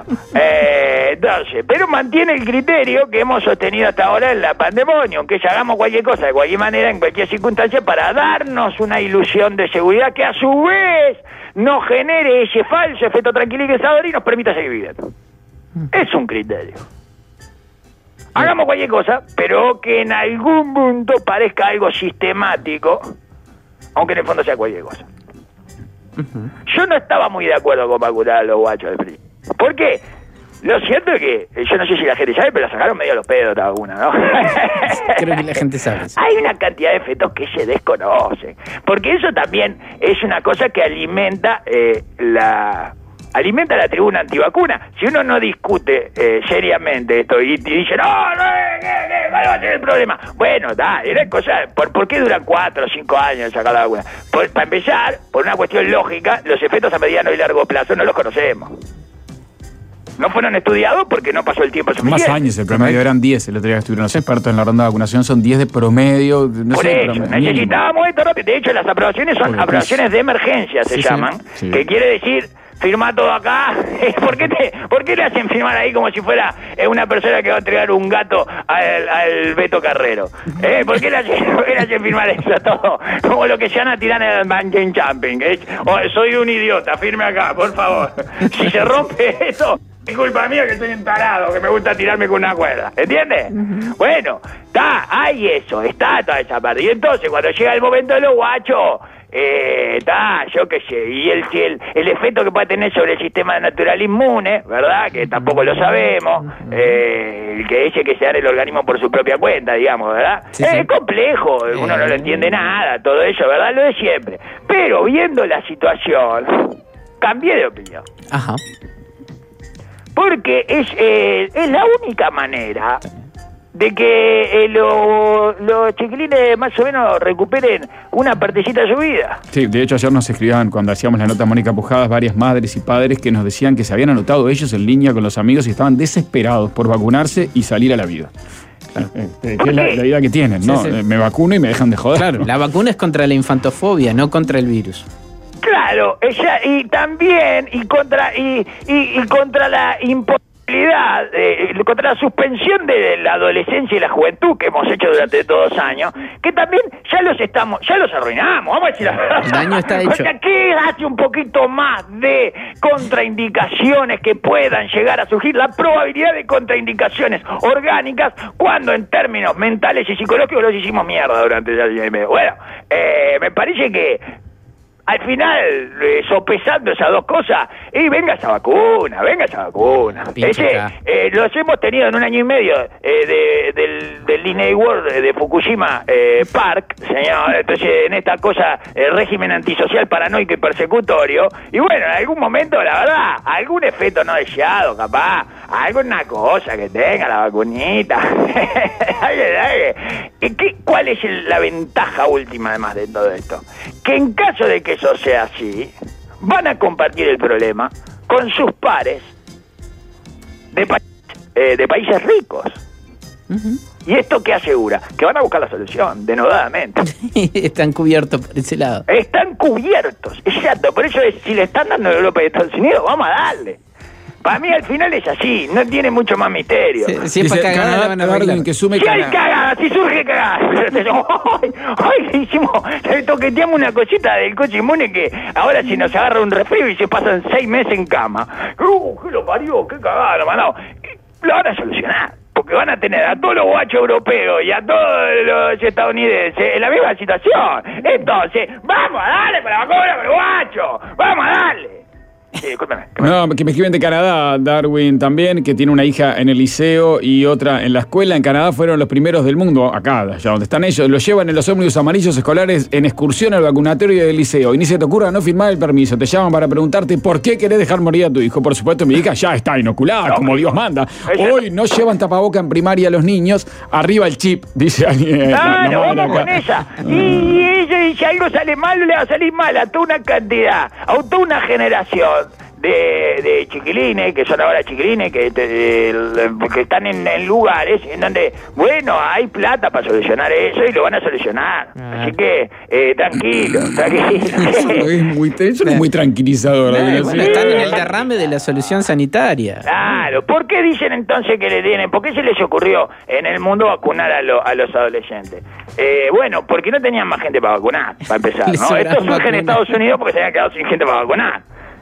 eh, entonces, pero mantiene el criterio que hemos sostenido hasta ahora en la pandemia, aunque ya hagamos cualquier cosa, de cualquier manera, en cualquier circunstancia, para darnos una ilusión de seguridad que a su vez nos genere ese falso efecto tranquilizador y nos permita seguir viviendo. Es un criterio. Hagamos cualquier cosa, pero que en algún punto parezca algo sistemático, aunque en el fondo sea cualquier cosa. Uh-huh. Yo no estaba muy de acuerdo con vacunar a los guachos del P R I. ¿Por qué? Lo cierto es que, yo no sé si la gente sabe, pero sacaron medio los pedos de alguna, ¿no? Creo que la gente sabe. Sí. Hay una cantidad de efectos que se desconocen. Porque eso también es una cosa que alimenta eh, la... alimenta la tribuna antivacuna. Si uno no discute eh, seriamente esto y, y dice, no, no, ¿qué, qué, ¿cuál va a ser el problema? Bueno, da, era cosa, ¿por, ¿por qué duran cuatro o cinco años sacar la vacuna? Por, para empezar, por una cuestión lógica, los efectos a mediano y largo plazo no los conocemos. No fueron estudiados porque no pasó el tiempo suficiente. Más años, el promedio eran diez. El otro día que estuvieron los expertos en la ronda de vacunación, son diez de promedio. No Por sé, eso, promedio, necesitábamos esto rápido. De hecho, las aprobaciones son aprobaciones de emergencia, se sí, llaman, sí, sí. que quiere decir... firma todo acá. ¿Por qué, te, ¿Por qué le hacen firmar ahí como si fuera eh, una persona que va a entregar un gato al, al Beto Carrero? ¿Eh? ¿Por qué le hacen, por qué le hacen firmar eso todo? Como lo que se van a tirar en el bungee jumping. ¿Eh? Oh, soy un idiota, firme acá, por favor. Si se rompe eso, es culpa mía que soy un tarado, que me gusta tirarme con una cuerda. ¿Entiendes? Uh-huh. Bueno, está, hay eso, está toda esa parte. Y entonces, cuando llega el momento de los guachos... Eh, ta, yo qué sé, y el, el, el efecto que puede tener sobre el sistema natural inmune, ¿verdad? Que tampoco lo sabemos, eh, el que dice que se da el organismo por su propia cuenta, digamos, ¿verdad? Sí, sí. Es complejo, uno no lo entiende nada, todo eso, ¿verdad? Lo de siempre. Pero viendo la situación, cambié de opinión. Ajá. Porque es, eh, es la única manera... de que eh, los lo chiquilines más o menos recuperen una partecita de su vida. Sí, de hecho ayer nos escribían, cuando hacíamos la nota Mónica Pujadas, varias madres y padres que nos decían que se habían anotado ellos en línea con los amigos y estaban desesperados por vacunarse y salir a la vida. Claro, eh, eh, que es la, la idea que tienen, ¿no? Sí, sí. Me vacuno y me dejan de joder. Claro, la vacuna es contra la infantofobia, no contra el virus. Claro, ella, y también, y contra, y, y, y contra la imposibilidad, Eh, contra la suspensión de la adolescencia y la juventud que hemos hecho durante todos los años, que también ya los estamos, ya los arruinamos, vamos a decir la verdad. El daño está hecho. O sea, ¿qué hace un poquito más de contraindicaciones que puedan llegar a surgir? La probabilidad de contraindicaciones orgánicas, cuando en términos mentales y psicológicos los hicimos mierda durante el año y medio. Bueno, eh, me parece que al final, eh, sopesando esas dos cosas, y venga esa vacuna, venga esa vacuna. Ese, eh, los hemos tenido en un año y medio eh, de, del, del Disney World de Fukushima eh, Park, señor. Entonces, en esta cosa, eh, régimen antisocial, paranoico y persecutorio. Y bueno, en algún momento, la verdad, algún efecto no deseado, capaz, alguna cosa que tenga la vacunita. ¿Y qué, cuál es el, la ventaja última, además de todo esto? Que en caso de que eso sea así, van a compartir el problema con sus pares de, pa eh, de países ricos. Uh-huh. ¿Y esto qué asegura? Que van a buscar la solución, denodadamente. Están cubiertos por ese lado. Están cubiertos, exacto. Por eso es, si le están dando a Europa y Estados Unidos, vamos a darle. Para mí al final es así, no tiene mucho más misterio. Si, si es para cagada, van a Darwin, que sume si hay cagada, si surge cagada. Hoy hicimos, toqueteamos una cosita del coche inmune que ahora si nos agarra un resfrío y se pasan seis meses en cama. ¡Uh, qué lo parió, qué cagada lo mandó! Lo van a solucionar. Porque van a tener a todos los guachos europeos y a todos los estadounidenses en la misma situación. Entonces, vamos a darle para la vacuna para el guacho. Vamos a darle. Sí, discúlpeme. No, que me escriben de Canadá, Darwin también, que tiene una hija en el liceo y otra en la escuela. En Canadá fueron los primeros del mundo, acá, allá donde están ellos, los llevan en los ómnibus amarillos escolares en excursión al vacunatorio del liceo. Y ni se te ocurra no firmar el permiso. Te llaman para preguntarte por qué querés dejar morir a tu hijo. Por supuesto, mi hija ya está inoculada, no, como Dios manda. Hoy no llevan tapaboca en primaria a los niños. Arriba el chip, dice alguien. Ah, no, vamos con esa. Y, y si algo sale mal, le va a salir mal a toda una cantidad, a toda una generación de, de chiquilines, que son ahora chiquilines, que, de, que están en, en lugares en donde, bueno, hay plata para solucionar eso y lo van a solucionar. Ah. Así que, eh, tranquilo, tranquilo. Eso no es muy, eso no es muy tranquilizador. No, bueno, están en el derrame de la solución sanitaria. Claro, ¿por qué dicen entonces que le tienen? ¿Por qué se les ocurrió en el mundo vacunar a, lo, a los adolescentes? Eh, bueno, porque no tenían más gente para vacunar, para empezar, ¿no? Esto surge en Estados Unidos porque se habían quedado sin gente para vacunar.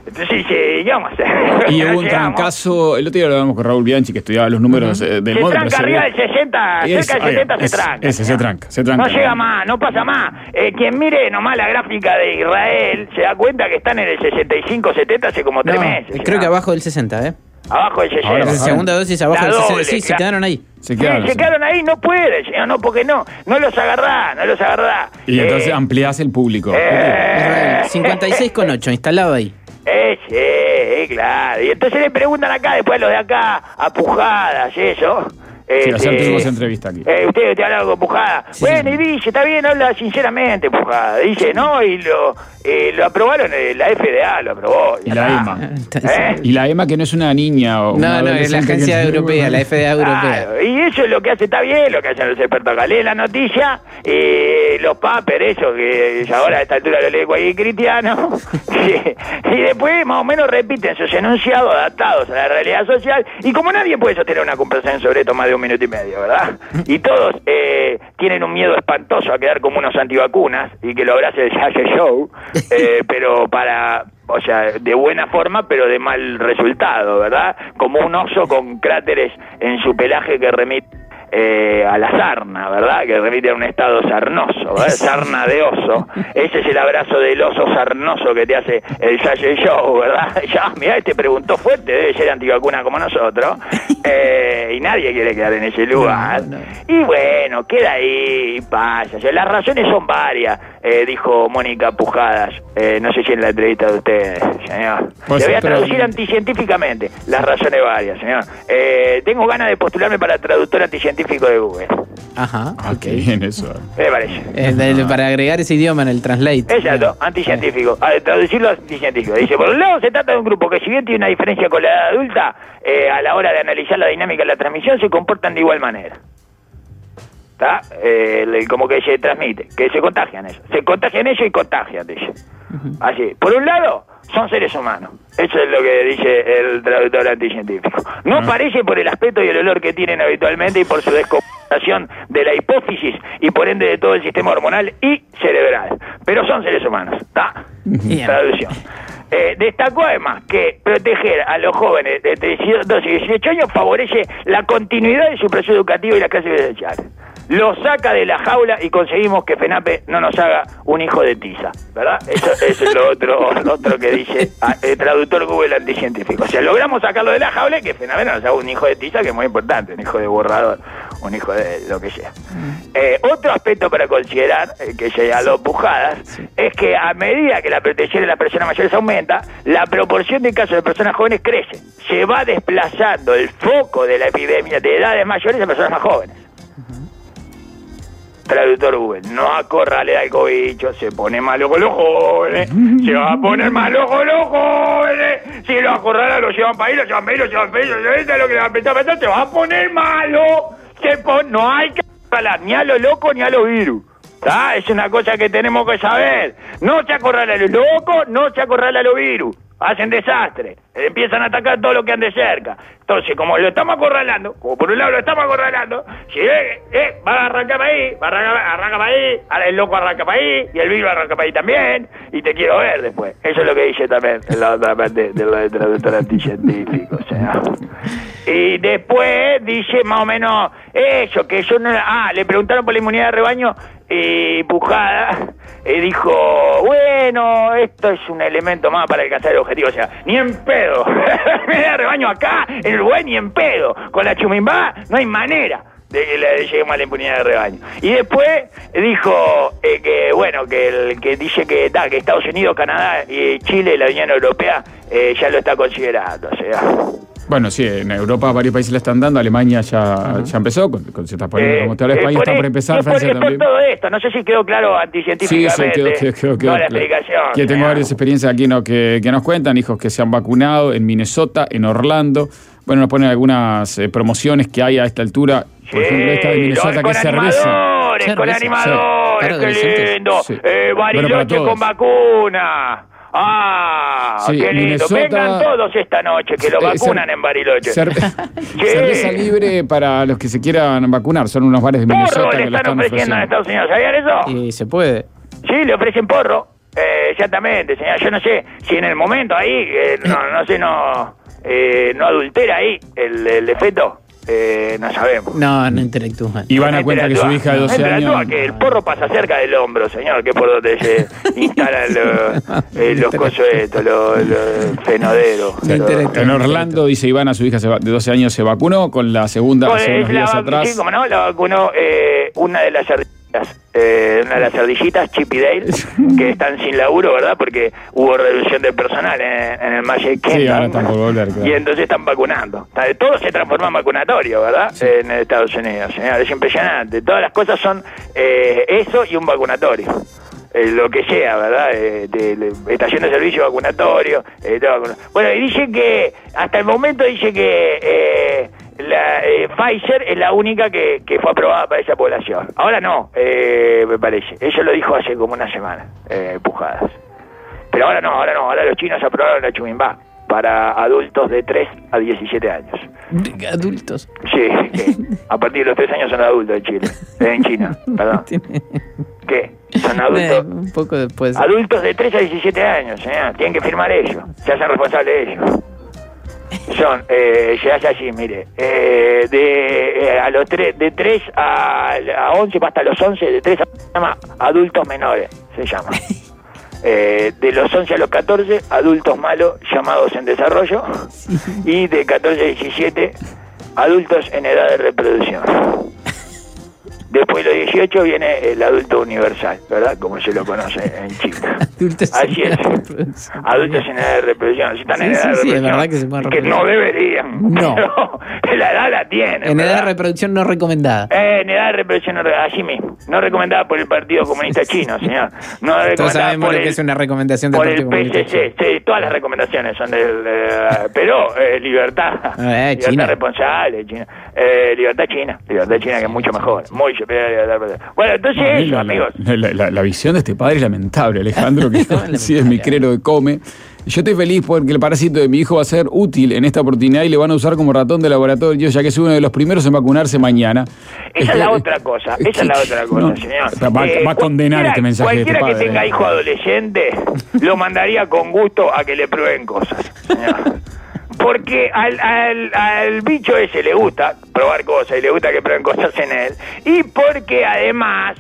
Entonces dice, ¿qué vamos a hacer? Y hubo un trancazo, el otro día lo hablamos con Raúl Bianchi, que estudiaba los números uh-huh. del se modo. tranca arriba del sesenta, es, cerca del setenta es, se tranca. Ese, se tranca, se tranca. No llega más, no pasa más. Eh, quien mire nomás la gráfica de Israel, se da cuenta que están en el sesenta y cinco, setenta hace como tres no, meses. Creo ¿no? que abajo del sesenta, ¿eh? Abajo del sesenta. La segunda dosis abajo del sesenta. Sí, se quedaron ahí. Se quedaron, sí, se quedaron ahí, no puede, señor, no, porque no, no los agarrá, no los agarrá. Y eh, entonces ampliás el público. Eh, cincuenta y seis coma ocho, instalado ahí. Eh, sí, eh, claro. Y entonces le preguntan acá, después los de acá, a Pujadas y eso. Sí, este, ayer tuvimos entrevista aquí. Eh, usted te habla con Pujada. Sí, bueno, sí. Y dice, está bien, habla sinceramente, Pujada. Dice, no, y lo eh, lo aprobaron, eh, la F D A lo aprobó. Y la EMA. ¿Eh? Y la EMA, que no es una niña o No, una no, es la agencia que... europea, la F D A europea. Claro, y eso es lo que hace, está bien, lo que hacen los expertos acá. Leen la noticia, eh, los papers, eso, que ahora a esta altura lo lee cualquier cristiano. y, y después más o menos repiten sus enunciados adaptados a la realidad social. Y como nadie puede sostener una conversación sobre esto más de un minuto y medio, ¿verdad? Y todos eh, tienen un miedo espantoso a quedar como unos antivacunas y que lo abrace el Sasha Show, eh, pero para... O sea, de buena forma, pero de mal resultado, ¿verdad? Como un oso con cráteres en su pelaje que remite eh, a la sarna, ¿verdad? Que remite a un estado sarnoso, ¿verdad? Sarna de oso. Ese es el abrazo del oso sarnoso que te hace el Sasha Show, ¿verdad? Ya, mirá, este preguntó fuerte, debe ser antivacuna como nosotros. Eh, y nadie quiere quedar en ese lugar. No, no. Y bueno, queda ahí y pasa. O sea, las razones son varias, eh, dijo Mónica Pujadas. Eh, no sé si en la entrevista de ustedes, señor. Pues le voy a traducir pero... anticientíficamente las razones varias, señor. Eh, tengo ganas de postularme para traductor anticientífico de Google. Ajá. Ah, qué bien eso. ¿Qué le parece? Eh, de, para agregar ese idioma en el translate. Exacto, anticientífico. A traducirlo anticientífico. Dice, por un lado se trata de un grupo que si bien tiene una diferencia con la edad adulta, eh, a la hora de analizar la dinámica de la transmisión se comportan de igual manera. ¿Está? Eh, como que se transmite, que se contagian ellos. Se contagian ellos y contagian, dice. Uh-huh. Así. Por un lado, son seres humanos. Eso es lo que dice el traductor anticientífico. No uh-huh. parece por el aspecto y el olor que tienen habitualmente y por su descompensación de la hipófisis y por ende de todo el sistema hormonal y cerebral. Pero son seres humanos. ¿Está? Uh-huh. Traducción. Eh, destacó además que proteger a los jóvenes de entre doce y dieciocho años favorece la continuidad de su proceso educativo y las clases sociales. Lo saca de la jaula y conseguimos que FENAPE no nos haga un hijo de tiza, ¿verdad? Eso, eso es lo otro, lo otro que dice el traductor Google anticientífico. O sea, logramos sacarlo de la jaula y que FENAPE no nos haga un hijo de tiza, que es muy importante, un hijo de borrador, un hijo de lo que sea. Eh, otro aspecto para considerar, eh, que señaló Pujadas, sí. es que a medida que la protección de las personas mayores aumenta, la proporción de casos de personas jóvenes crece. Se va desplazando el foco de la epidemia de edades mayores a personas más jóvenes. Traductor Google, no acorrale al cobicho, se pone malo con los jóvenes, se va a poner malo con los jóvenes, si lo acorrala lo llevan para ahí, lo llevan para ahí, lo llevan para ahí, lo llevan para ahí, lo que le va a apretar, apretar, se va a poner malo, se pone, no hay que acorralar ni a los locos ni a los virus, ¿tá? Es una cosa que tenemos que saber, no se acorrala a los locos, no se acorrala a los virus. Hacen desastre, empiezan a atacar todo lo que ande cerca. Entonces, como lo estamos acorralando, como por un lado lo estamos acorralando, si eh, eh, va a arrancar para ahí, va a arrancar, arranca para ahí, ahora el loco arranca para ahí, y el virus arranca para ahí también, y te quiero ver después. Eso es lo que dice también en la otra parte de lo de traductor anticientífico, o sea. Y después dice más o menos eso, que yo no... Ah, le preguntaron por la inmunidad de rebaño, y Pujada eh, dijo, bueno, esto es un elemento más para alcanzar el objetivo, o sea, ni en pedo, inmunidad de rebaño acá, en Uruguay ni en pedo, con la chumimbá no hay manera de que le lleguemos a la impunidad de rebaño. Y después dijo eh, que, bueno, que el que dice que, da, que Estados Unidos, Canadá y Chile, la Unión Europea, eh, ya lo está considerando, o sea... Bueno, sí, en Europa varios países la están dando, Alemania ya, uh-huh. ya empezó con, con ciertas políticas, eh, como te habla, España eh, está por empezar, por, Francia por también. Por todo esto, no sé si quedó claro anticientíficamente. Sí, sí, quedó, quedó, quedó, quedó toda la claro. explicación. Que tengo varias experiencias aquí ¿no? que, que nos cuentan, hijos que se han vacunado en Minnesota, en Orlando. Bueno, nos ponen algunas eh, promociones que hay a esta altura. Por sí, ejemplo, esta de Minnesota, que es cerveza. Animadores, con animadores, sí. qué lindo. Sí. Eh, Bariloche bueno, con vacuna. Ah, sí, qué lindo. Minnesota, vengan todos esta noche, que lo eh, vacunan ser, en Bariloche. Ser, sí. Cerveza libre para los que se quieran vacunar. Son unos bares de Minnesota porro que le la están están ofreciendo ofreciendo. en Estados Unidos, ¿sabían eso? Y se puede. Sí, le ofrecen porro. Eh, exactamente, señor. Yo no sé si en el momento ahí, eh, no, no sé, no, eh, no adultera ahí el, el efecto. Eh, no sabemos. No, no interactúan. Y van a cuenta que su hija de doce años... que el porro pasa cerca del hombro, señor, que es por donde se instalan los, eh, los cosos estos, los, los fenoderos. Los... En Orlando, dice Ivana, su hija de doce años se vacunó con la segunda pues, hace unos días la, atrás. Sí, como no, la vacunó eh, una de las Eh, una de las ardillitas, Chip y Dale, que están sin laburo, ¿verdad? Porque hubo reducción de personal en, en el Magic Kingdom. Sí, ahora están por volver, claro. Y entonces están vacunando. Todo se transforma en vacunatorio, ¿verdad? Sí. En Estados Unidos, señor. Es impresionante. Todas las cosas son eh, eso y un vacunatorio. Eh, lo que sea, ¿verdad? Eh, de, de, estación de servicio vacunatorio. Eh, todo. Bueno, y dice que, hasta el momento dice que... Eh, La, eh, Pfizer es la única que, que fue aprobada para esa población. Ahora no, eh, me parece. Eso lo dijo hace como una semana, eh, Pujadas. Pero ahora no, ahora no. Ahora los chinos aprobaron la Chuminbá para adultos de tres a diecisiete años. ¿Adultos? Sí, sí. A partir de los tres años son adultos en Chile. Eh, en China, perdón. ¿Qué? Son adultos. Eh, un poco después. Adultos de tres a diecisiete años, ¿eh? Tienen que firmar ellos. Se hacen responsables de ellos. Son, eh, se hace así, mire, eh, de eh, a los tres, de tres a, a once, hasta los once, de tres a se llama adultos menores, se llama. Eh, de los once a los catorce, adultos malos llamados en desarrollo, y de catorce a diecisiete, adultos en edad de reproducción. Después de los dieciocho viene el adulto universal, ¿verdad? Como se lo conoce en China. Adultos Así en es. edad de reproducción. Adultos en edad de reproducción. Si están Sí, en edad sí, de sí, reproducción. es verdad que se pueden Que no reproducir. deberían. No. Pero la edad la tienen. En edad ¿verdad? de reproducción no recomendada. Eh, en edad de reproducción, no, así mismo. No recomendada por el Partido Comunista Chino, señor. No Todos recomendada sabemos por lo el, que es una recomendación del por Partido el Comunista P C C. Sí, todas las recomendaciones son del... Eh, pero eh, libertad. Eh, libertad China. responsable. China. Eh, libertad china. Libertad china que es mucho mejor. Muy superior. Bueno, entonces Bueno, eso, la, amigos. La, la, la visión de este padre es lamentable, Alejandro, que sí es mi crero de come. Yo estoy feliz porque el parásito de mi hijo va a ser útil en esta oportunidad y le van a usar como ratón de laboratorio, ya que es uno de los primeros en vacunarse mañana. Esa es la otra cosa, esa es la otra cosa, no, señor. Va, Eh, va a condenar este mensaje de este cualquiera padre. que tenga hijo adolescente lo mandaría con gusto a que le prueben cosas, señor. Porque al, al, al bicho ese le gusta probar cosas y le gusta que prueben cosas en él. Y porque además,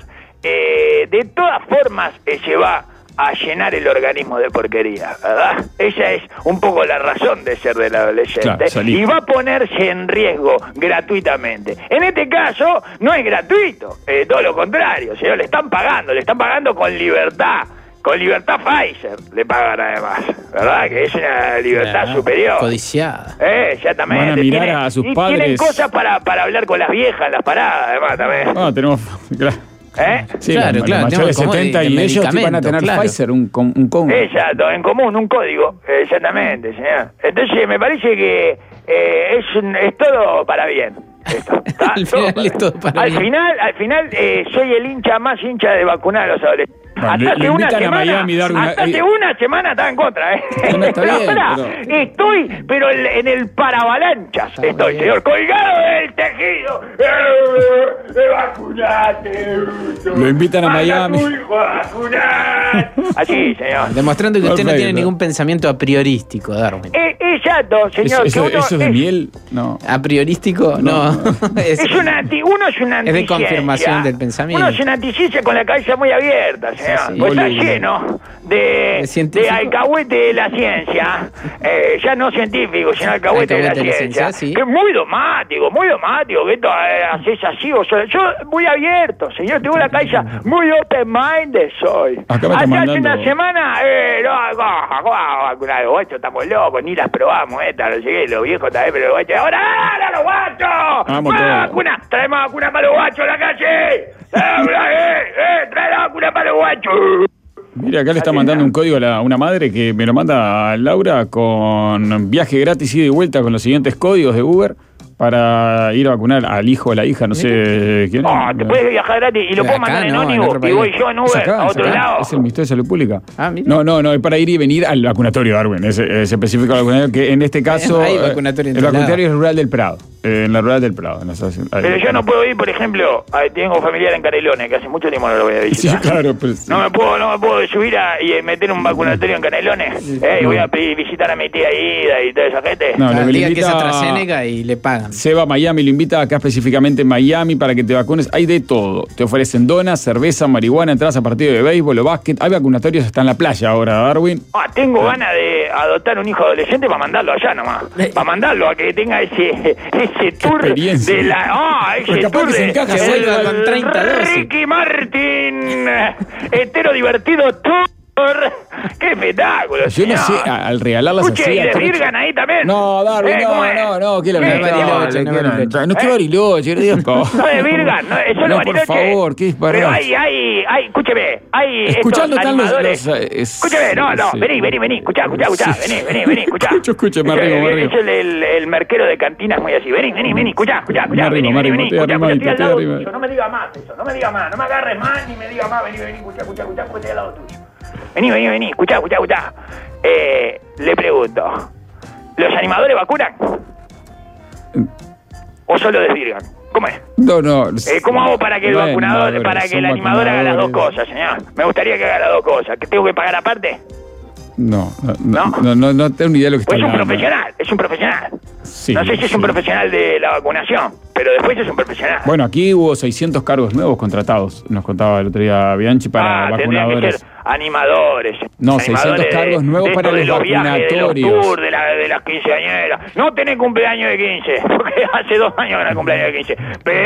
eh, de todas formas, eh, se va a llenar el organismo de porquería, ¿verdad? Esa es un poco la razón de ser del adolescente. Claro, y va a ponerse en riesgo gratuitamente. En este caso, no es gratuito, eh, todo lo contrario, señor, le están pagando, le están pagando con libertad. Con libertad Pfizer le pagan además, ¿verdad? Que es una libertad Claro, superior. codiciada. Eh, exactamente. Van a mirar Tienen- a sus y padres. tienen cosas para, para hablar con las viejas en las paradas, además, también. No, tenemos... Claro. ¿Eh? Sí, Claro, los, claro, los mayores de tenemos como setenta de- y de ellos van a medicamentos, tener claro. Pfizer, un, con- un con... Exacto, en común, un código, exactamente, señor. Entonces me parece que eh, es, un- es todo para bien. Esto, ¿está? Al final es todo para al bien. final, al final eh, soy el hincha más hincha de vacunar a los adolescentes. Bueno, hasta le- hace le una invitan a semana, Miami, dar una- hasta hace eh, una semana estaba en contra, ¿eh? No, está bien, Ahora pero- estoy, pero en, en el paravalanchas Está estoy, bien. señor, colgado del tejido. ¡Eh, eh, vacunate! Lo invitan a Manda Miami. tu hijo a vacunar. Así, señor. Demostrando que usted no Perfecto. tiene ningún pensamiento a priorístico, Darwin. Eh, exacto, señor. ¿Eso, que eso, uno eso de es- miel? No. ¿A priorístico? No. es, Es una anti, uno es una Es de anticiencia. confirmación del pensamiento. Uno es una anticiencia con la cabeza muy abierta, señor. Sí, sí. Pues está Boludo. lleno de, ¿De de, científico? alcahuete de la ciencia. Eh, ya no científico, sino alcahuete, de la Alcahuete de la ciencia. ciencia, sí. Que es muy dogmático, muy dogmático. Que esto eh, haces así o sea, yo muy abierto, señor. Tengo la cabeza muy open-minded soy. Acá me Hace, están hace mandando- una semana, eh, no, no, no, vacunar los guachos, estamos locos, ni las probamos, esta, no sé qué, los viejos también, pero los guachos, ahora, ahora los guachos, Vamos ¡más todos. vacuna! ¡Traemos vacuna para los guachos a la calle! ¡Eh, eh, eh! ¡Trae la vacuna para los guachos! Mira, acá le está mandando un código a la- una madre que me lo manda a Laura con viaje gratis ida y vuelta con los siguientes códigos de Uber para ir a vacunar al hijo o la hija, no sé quién es. Oh, te puedes viajar gratis y lo puedo Acá mandar en no, en ómnibus otro y país. voy yo en Es Uber acá, a es otro acá, lado. es el Ministerio de Salud Pública. Ah, mira. No, no, no, es para ir y venir al vacunatorio Darwin, es, es específico al vacunatorio, que en este caso Hay eh, vacunatorio en el todos vacunatorio rural del Prado. Eh, en la Rural del Prado. En la estación, ahí, Pero yo ahí. no puedo ir, por ejemplo, a, tengo familiar en Canelones, que hace mucho tiempo no lo voy a visitar. Sí, claro, pero sí. No me puedo, no me puedo subir a, y meter un vacunatorio en Canelones. Eh, y voy a pedir, visitar a mi tía Ida y toda esa gente. No, lo que le Diga que es invita- AstraZeneca y le pagan. Seba Miami lo invita acá específicamente en Miami para que te vacunes. Hay de todo. Te ofrecen donas, cerveza, marihuana, entradas a partido de béisbol o básquet. Hay vacunatorios hasta en la playa ahora, Darwin. Ah, tengo ganas de adoptar un hijo adolescente para mandarlo allá nomás. Para mandarlo a que tenga ese, ese tour experiencia. de la. Ah, ese Porque capaz tour que se de. encaja, el- se vuelva con treinta dosis. Ricky Martin, hetero divertido tour. ¡Qué espectáculo! Yo no señor! sé, a- al regalarlas Escuche, así. ¿y a de troche- Virgan ahí también? No, Darwin, Eh, ¿cómo no, es? no, no, que la ¿Qué? verdad, Bariloche, no, que Bariloche. no, no, que Bariloche, no digas cosas. No de Virgan, no, es solo No, por Bariloche. favor, qué disparate. Pero hay, hay, hay, escúcheme, hay Escuchando estos están los- animadores. los, eh, es- Escúcheme, no, no, sí. vení, vení, vení, escuchá, escuchá, escuchá, Sí. vení, vení, vení, escuchá. Escucho, escucho, me arrimo, me Es arrimo. el, el, el merquero de cantinas muy así, vení, vení, vení, escuchá, escuchá, escuchá, Me arrimo, vení, me vení, arrimo, vení, estoy escuchá, escuchá, arrimadito, estoy al estoy lado arriba. tuyo, no me digas más eso, no me digas más, no me agarres más ni me digas más, vení, vení, escuchá, escuchá, escuchá, porque estoy al lado tuyo. Vení, vení, vení, escuchá, escuchá, escuchá. Eh, le pregunto, ¿los animadores vacunan? ¿O solo desvirgan? ¿Cómo es? No, no. Eh, ¿Cómo hago para que el no hay vacunador, animadores, para que son el animador haga las dos vacunadores. cosas, señor? Me gustaría que haga las dos cosas. ¿Que tengo que pagar aparte? No, no, ¿No? no, no, no, no tengo ni idea de lo que Pues está es un hablando. profesional, es un profesional. Sí, no sé si es sí. un profesional de la vacunación, pero después es un profesional. Bueno, aquí hubo seiscientos cargos nuevos contratados, nos contaba el otro día Bianchi, para ah, tendrían que vacunadores. ser animadores. No, animadores seiscientos cargos de- nuevos de para esto de los viajes, de los vacunatorios. tours, de, la, de las quinceañeras. No tenés cumpleaños de quince, porque hace dos años que no hay cumpleaños de quince.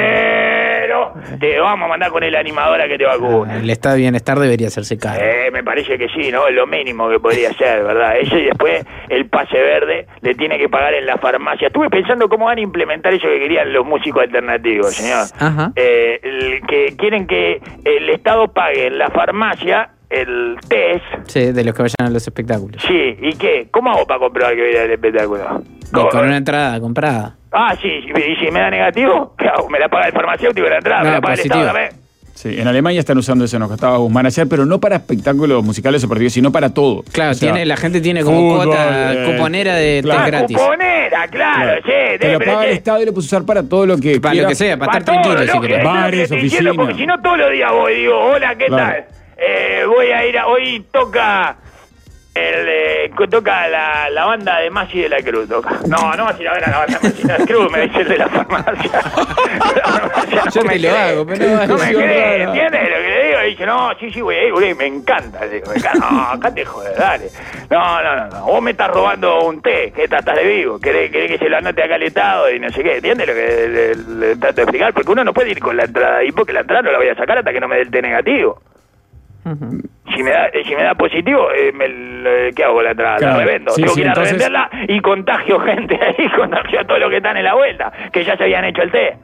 Pero te vamos a mandar con el animador a que te vacune. El estado de bienestar debería hacerse cargo. Eh, me parece que sí, ¿no? Es lo mínimo que podría ser, ¿verdad? Eso y después el pase verde le tiene que pagar en la farmacia. Estuve pensando cómo van a implementar eso que querían los músicos alternativos, señor. Ajá. Eh, el que quieren que el Estado pague en la farmacia el test. Sí, de los que vayan a los espectáculos. Sí, ¿y qué? ¿Cómo hago para comprobar que voy a ir al espectáculo? Y ¿Cómo? con una entrada comprada. Ah, sí, y si me da negativo, ¿qué hago? ¿Me la paga el farmacéutico la entrada? No, ¿Me la paga positivo. el Estado también? Sí, en Alemania están usando eso, nos contaba Guzmán ayer, pero no para espectáculos musicales o partidos, sino para todo. Claro, O sea, tiene, la gente tiene como fútbol, cuota eh, cuponera de claro. test Ah, gratis. cuponera, claro, Claro. sí. Te de- lo pero paga el sí. Estado y lo puedes usar para todo lo que Para quieras. lo que sea, para Pa' estar todo, tranquilo si lo que- querés. eso es lo que Bares, estoy diciendo, oficinas. porque si no todos los días voy y digo, hola, ¿qué Claro. tal? Eh, voy a ir a, hoy toca el eh, toca la, la banda de Masi de la Cruz, toca. No, no vas a ir a ver a la banda de Masi de la Cruz, me dice el de la farmacia. La farmacia Yo no te me lo cree. hago, pero no, No me es cree, raro. ¿entiendes lo que le digo? Y dice, no, sí, sí, voy a ir, voy a ir, me encanta. Le digo, me encanta. No, acá te jodes, dale. No, no, no, no, vos me estás robando un té, que estás de vivo, querés, querés que se lo anote acá al Estado y no sé qué, ¿entiendes lo que le, le- le trato de explicar? Porque uno no puede ir con la entrada ahí, porque la entrada no la voy a sacar hasta que no me dé el té negativo. Ujú. Si me da, si me da positivo, eh, me, lo- ¿qué hago con la entrada? Claro. La revendo. Sí, Tengo sí, que ir a entonces- revenderla y contagio gente ahí, contagio a todos los que están en la vuelta, que ya se habían hecho el té.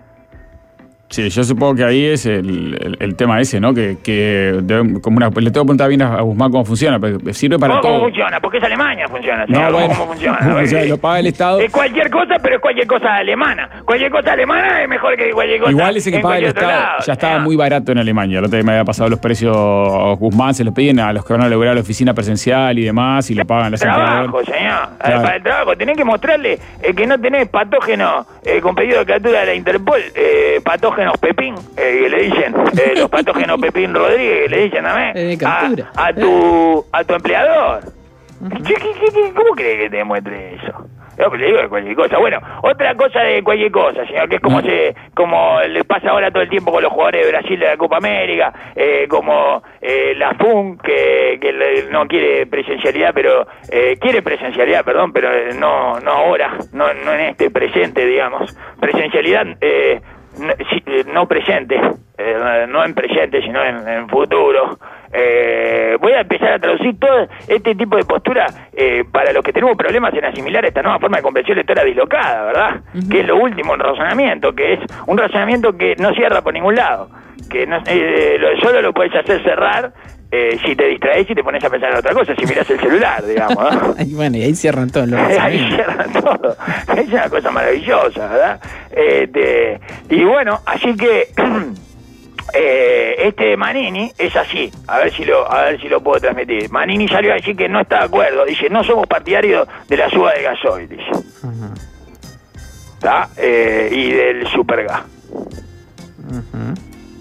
Sí, yo supongo que ahí es el, el, el tema ese, ¿no? Que, que debe- como una, le tengo que preguntar bien a Guzmán cómo funciona, pero sirve para ¿Cómo, todo. ¿Cómo funciona? Porque es Alemania, funciona. No, señor. bueno, ¿Cómo funciona? o sea, lo paga el Estado. Es cualquier cosa, pero es cualquier cosa alemana. Cualquier cosa alemana es mejor que cualquier cosa. Igual ese que en paga el cualquier otro Estado lado, ya estaba señor. muy barato en Alemania. El otro día me había pasado los precios Guzmán, se los piden a los que van a lograr la oficina presencial y demás, y lo pagan las Trabajo, empresas. señor. Claro. Para el trabajo. Tenés que mostrarle eh, que no tenés patógenos eh, con pedido de captura de la Interpol, eh, patógenos Pepín, eh, que le dicen, eh, los patógenos Pepín Rodríguez, que le dicen también Eh, de captura. a, a tu a tu empleador. ¿Qué, qué, qué, qué- ¿Cómo crees que te demuestre eso? Yo le digo de cualquier cosa. Bueno, otra cosa de cualquier cosa, señor, que es como No. se como le pasa ahora todo el tiempo con los jugadores de Brasil de la Copa América, eh, como eh, la F U N, que, que le- no quiere presencialidad, pero eh, quiere presencialidad, perdón, pero eh, no no ahora, no, no en este presente, digamos. Presencialidad eh, no, sí, eh, no presente, eh, no en presente, sino en, en futuro. Eh, voy a empezar a traducir todo este tipo de postura eh, para los que tenemos problemas en asimilar esta nueva forma de comprensión lectora dislocada, ¿verdad? Que es lo último en razonamiento, que es un razonamiento que no cierra por ningún lado, que no, eh, lo- solo lo puedes hacer cerrar eh, si te distraes y te pones a pensar en otra cosa, si miras el celular, digamos, ¿no? Y bueno, y ahí cierran todos los Ahí razonamientos. cierran todo. Es una cosa maravillosa, ¿verdad? Este, y bueno, así que eh, este Manini es así. A ver si lo, a ver si lo puedo transmitir. Manini salió a decir que no está de acuerdo. Dice, no somos partidarios de la suba de gasoil, dice. ¿tá? Eh, y del Supergas. Uh-huh.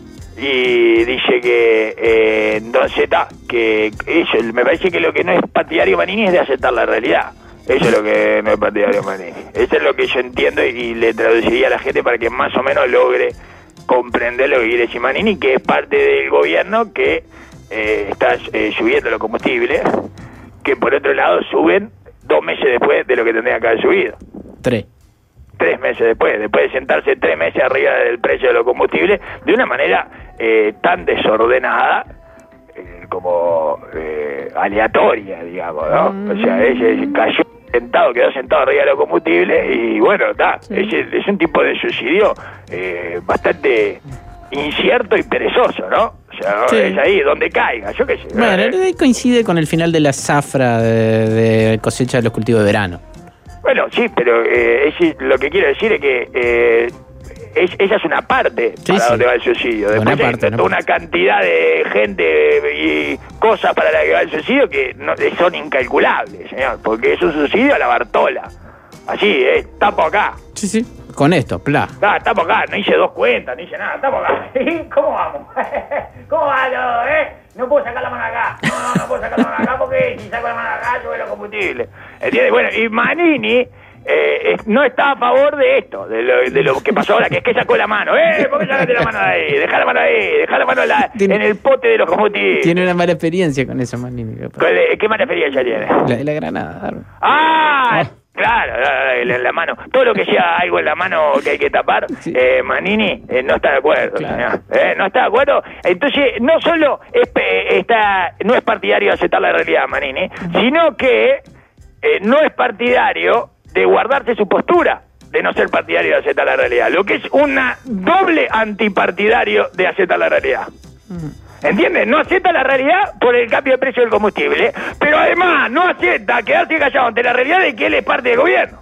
Y dice que eh, entonces está, que eso, me parece que lo que no es partidario Manini es de aceptar la realidad. Eso es lo que no es partidario Manini. Eso es lo que yo entiendo y le traduciría a la gente para que más o menos logre comprender lo que quiere decir Manini, que es parte del gobierno que eh, está eh, subiendo los combustibles, que por otro lado suben dos meses después de lo que tendría que haber subido. Tres. Tres meses después, después de sentarse tres meses arriba del precio de los combustibles, de una manera eh, tan desordenada eh, como eh, aleatoria, digamos, ¿no? Mm. O sea, ella cayó sentado, quedó sentado arriba de los combustibles y bueno, está, sí. es, es un tipo de suicidio eh, bastante incierto y perezoso, ¿no? O sea, sí. es ahí donde caiga, yo qué sé. Bueno, eh. coincide con el final de la zafra de, de cosecha de los cultivos de verano. Bueno, sí, pero eh, es, lo que quiero decir es que eh, es, esa es una parte sí, para sí. donde va el suicidio. Después una parte, hay una, una cantidad de gente y cosas para la que va el suicidio que no, son incalculables, señor, porque es un suicidio a la Bartola. Así, eh, tapo acá. Sí, sí, con esto, pla. Ah, tapo acá, no hice dos cuentas, no hice nada, tapo acá. ¿Cómo vamos? ¿Cómo va todo, eh? No puedo sacar la mano acá. No, no, no puedo sacar la mano acá porque si saco la mano acá sube los combustibles. ¿Entiendes? Bueno, y Manini eh, no está a favor de esto, de lo, de lo que pasó ahora, que es que sacó la mano. ¡Eh! ¿Por qué sacaste la mano de ahí? Dejá la mano ahí, dejá la mano la, tiene, en el pote de los combustibles. Tiene una mala experiencia con eso, Manini. ¿Qué mala experiencia tiene? La, la granada. ¡Ah! Oh. Claro, la, la mano, todo lo que sea algo en la mano que hay que tapar, sí. eh, Manini eh, no está de acuerdo, claro. eh, no está de acuerdo. Entonces, no solo es, está, no es partidario de aceptar la realidad, Manini, sino que eh, no es partidario de guardarse su postura de no ser partidario de aceptar la realidad, lo que es una doble antipartidario de aceptar la realidad. ¿Entiendes? No acepta la realidad por el cambio de precio del combustible, pero además no acepta quedarse callado ante la realidad de que él es parte del gobierno.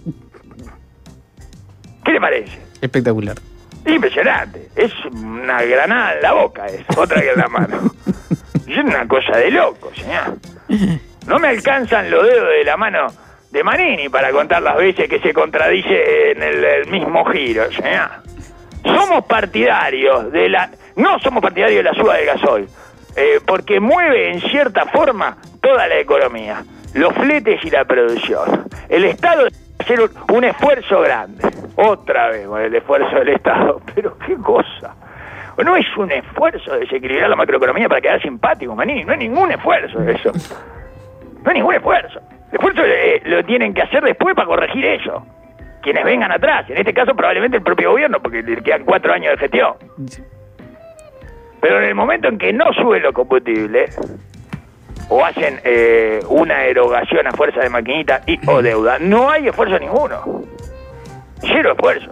¿Qué le parece? Espectacular. Impresionante. Es una granada en la boca, es otra que en la mano. Es una cosa de loco, señor. No me alcanzan los dedos de la mano de Manini para contar las veces que se contradice en el, el mismo giro, señor. Somos partidarios de la... No somos partidarios de la suba del gasoil, eh, porque mueve en cierta forma toda la economía, los fletes y la producción. El Estado debe hacer un, un esfuerzo grande, otra vez con el esfuerzo del Estado, pero qué cosa. No es un esfuerzo de desequilibrar la macroeconomía para quedar simpático, Manini, no hay ningún esfuerzo de eso. No hay ningún esfuerzo. El esfuerzo eh, lo tienen que hacer después para corregir eso. Quienes vengan atrás, en este caso probablemente el propio gobierno, porque le quedan cuatro años de gestión. Pero en el momento en que no suben los combustibles, o hacen eh, una erogación a fuerza de maquinita y o deuda, no hay esfuerzo ninguno. Cero esfuerzo.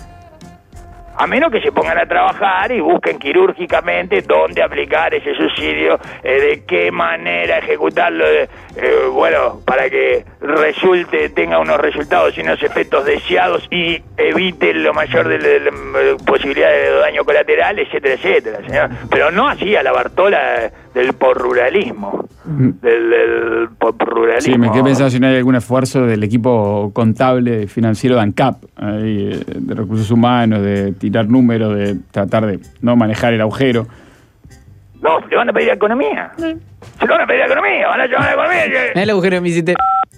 A menos que se pongan a trabajar y busquen quirúrgicamente dónde aplicar ese subsidio, eh, de qué manera ejecutarlo, eh, bueno, para que resulte, tenga unos resultados y unos efectos deseados y evite lo mayor de la posibilidad de daño colateral, etcétera, etcétera, señor. Pero no así a la Bartola del porruralismo. Del, del porruralismo. Sí, me quedé pensando si no hay algún esfuerzo del equipo contable financiero de ANCAP, ahí, de recursos humanos, de tirar números, de tratar de no manejar el agujero. No, le van a pedir a economía. Sí. Se lo van a pedir a economía, van a llevar a economía. Que... El agujero me hiciste.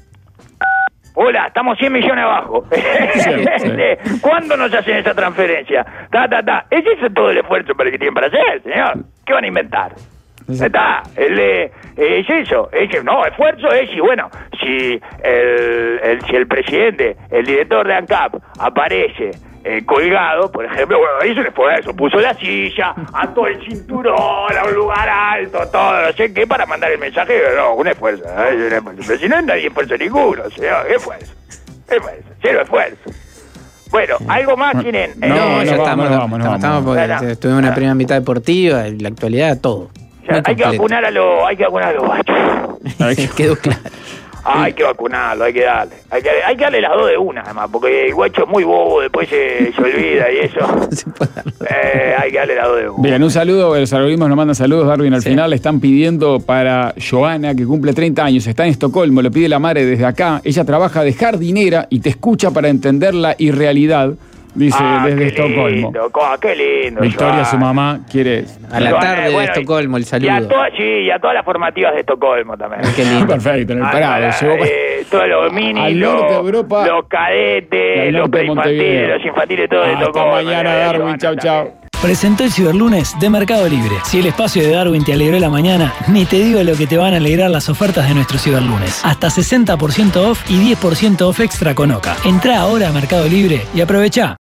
Hola, estamos cien millones abajo. Sí, sí. ¿Cuándo nos hacen esa transferencia? Ta, ta, ta. Ese es todo el esfuerzo para que tienen para hacer, señor. ¿Qué van a inventar? Sí. Está, el, eh, es eso, es, no, esfuerzo es, y bueno, si el, el, si el presidente, el director de ANCAP aparece eh, colgado, por ejemplo, bueno, hizo un esfuerzo, puso la silla, ató el cinturón a un lugar alto, todo, no sé qué, para mandar el mensaje, no, un esfuerzo, ¿eh? Un esfuerzo. Pero si no, no hay esfuerzo ninguno, señor, ¿qué esfuerzo? Esfuerzo, cero esfuerzo. Bueno, ¿algo más tienen? No, no, ya estamos, vamos, estamos, estamos porque estuvimos en la primera mitad deportiva, en la actualidad, todo. O sea, hay que vacunar a los, hay que vacunar a los bachos. Quedó claro. Ah, hay que vacunarlo, hay que darle. Hay que, hay que darle las dos de una, además, porque el guacho es muy bobo, después se, se olvida y eso. eh, hay que darle las dos de una. Bien, un saludo, los algoritmos nos mandan saludos, Darwin. Al sí. final le están pidiendo para Joana, que cumple treinta años, está en Estocolmo, lo pide la madre desde acá. Ella trabaja de jardinera y te escucha para entender la irrealidad. Dice, ah, desde qué Estocolmo. Lindo, qué lindo. Victoria, Joana. su mamá, quiere... A la tarde bueno, de Estocolmo, el saludo. Y a todas, sí, y a todas las formativas de Estocolmo también. Qué lindo. Perfecto, en el parado. Ah, eh, todos los mini, al los, norte de Europa, los cadetes, los preinfantiles, los infantiles, todos de Estocolmo. Hasta mañana, Darwin. Chau, chau. Presentó el Ciberlunes de Mercado Libre. Si el espacio de Darwin te alegró la mañana, ni te digo lo que te van a alegrar las ofertas de nuestro Ciberlunes. Hasta sesenta por ciento off y diez por ciento off extra con Oca. Entrá ahora a Mercado Libre y aprovechá.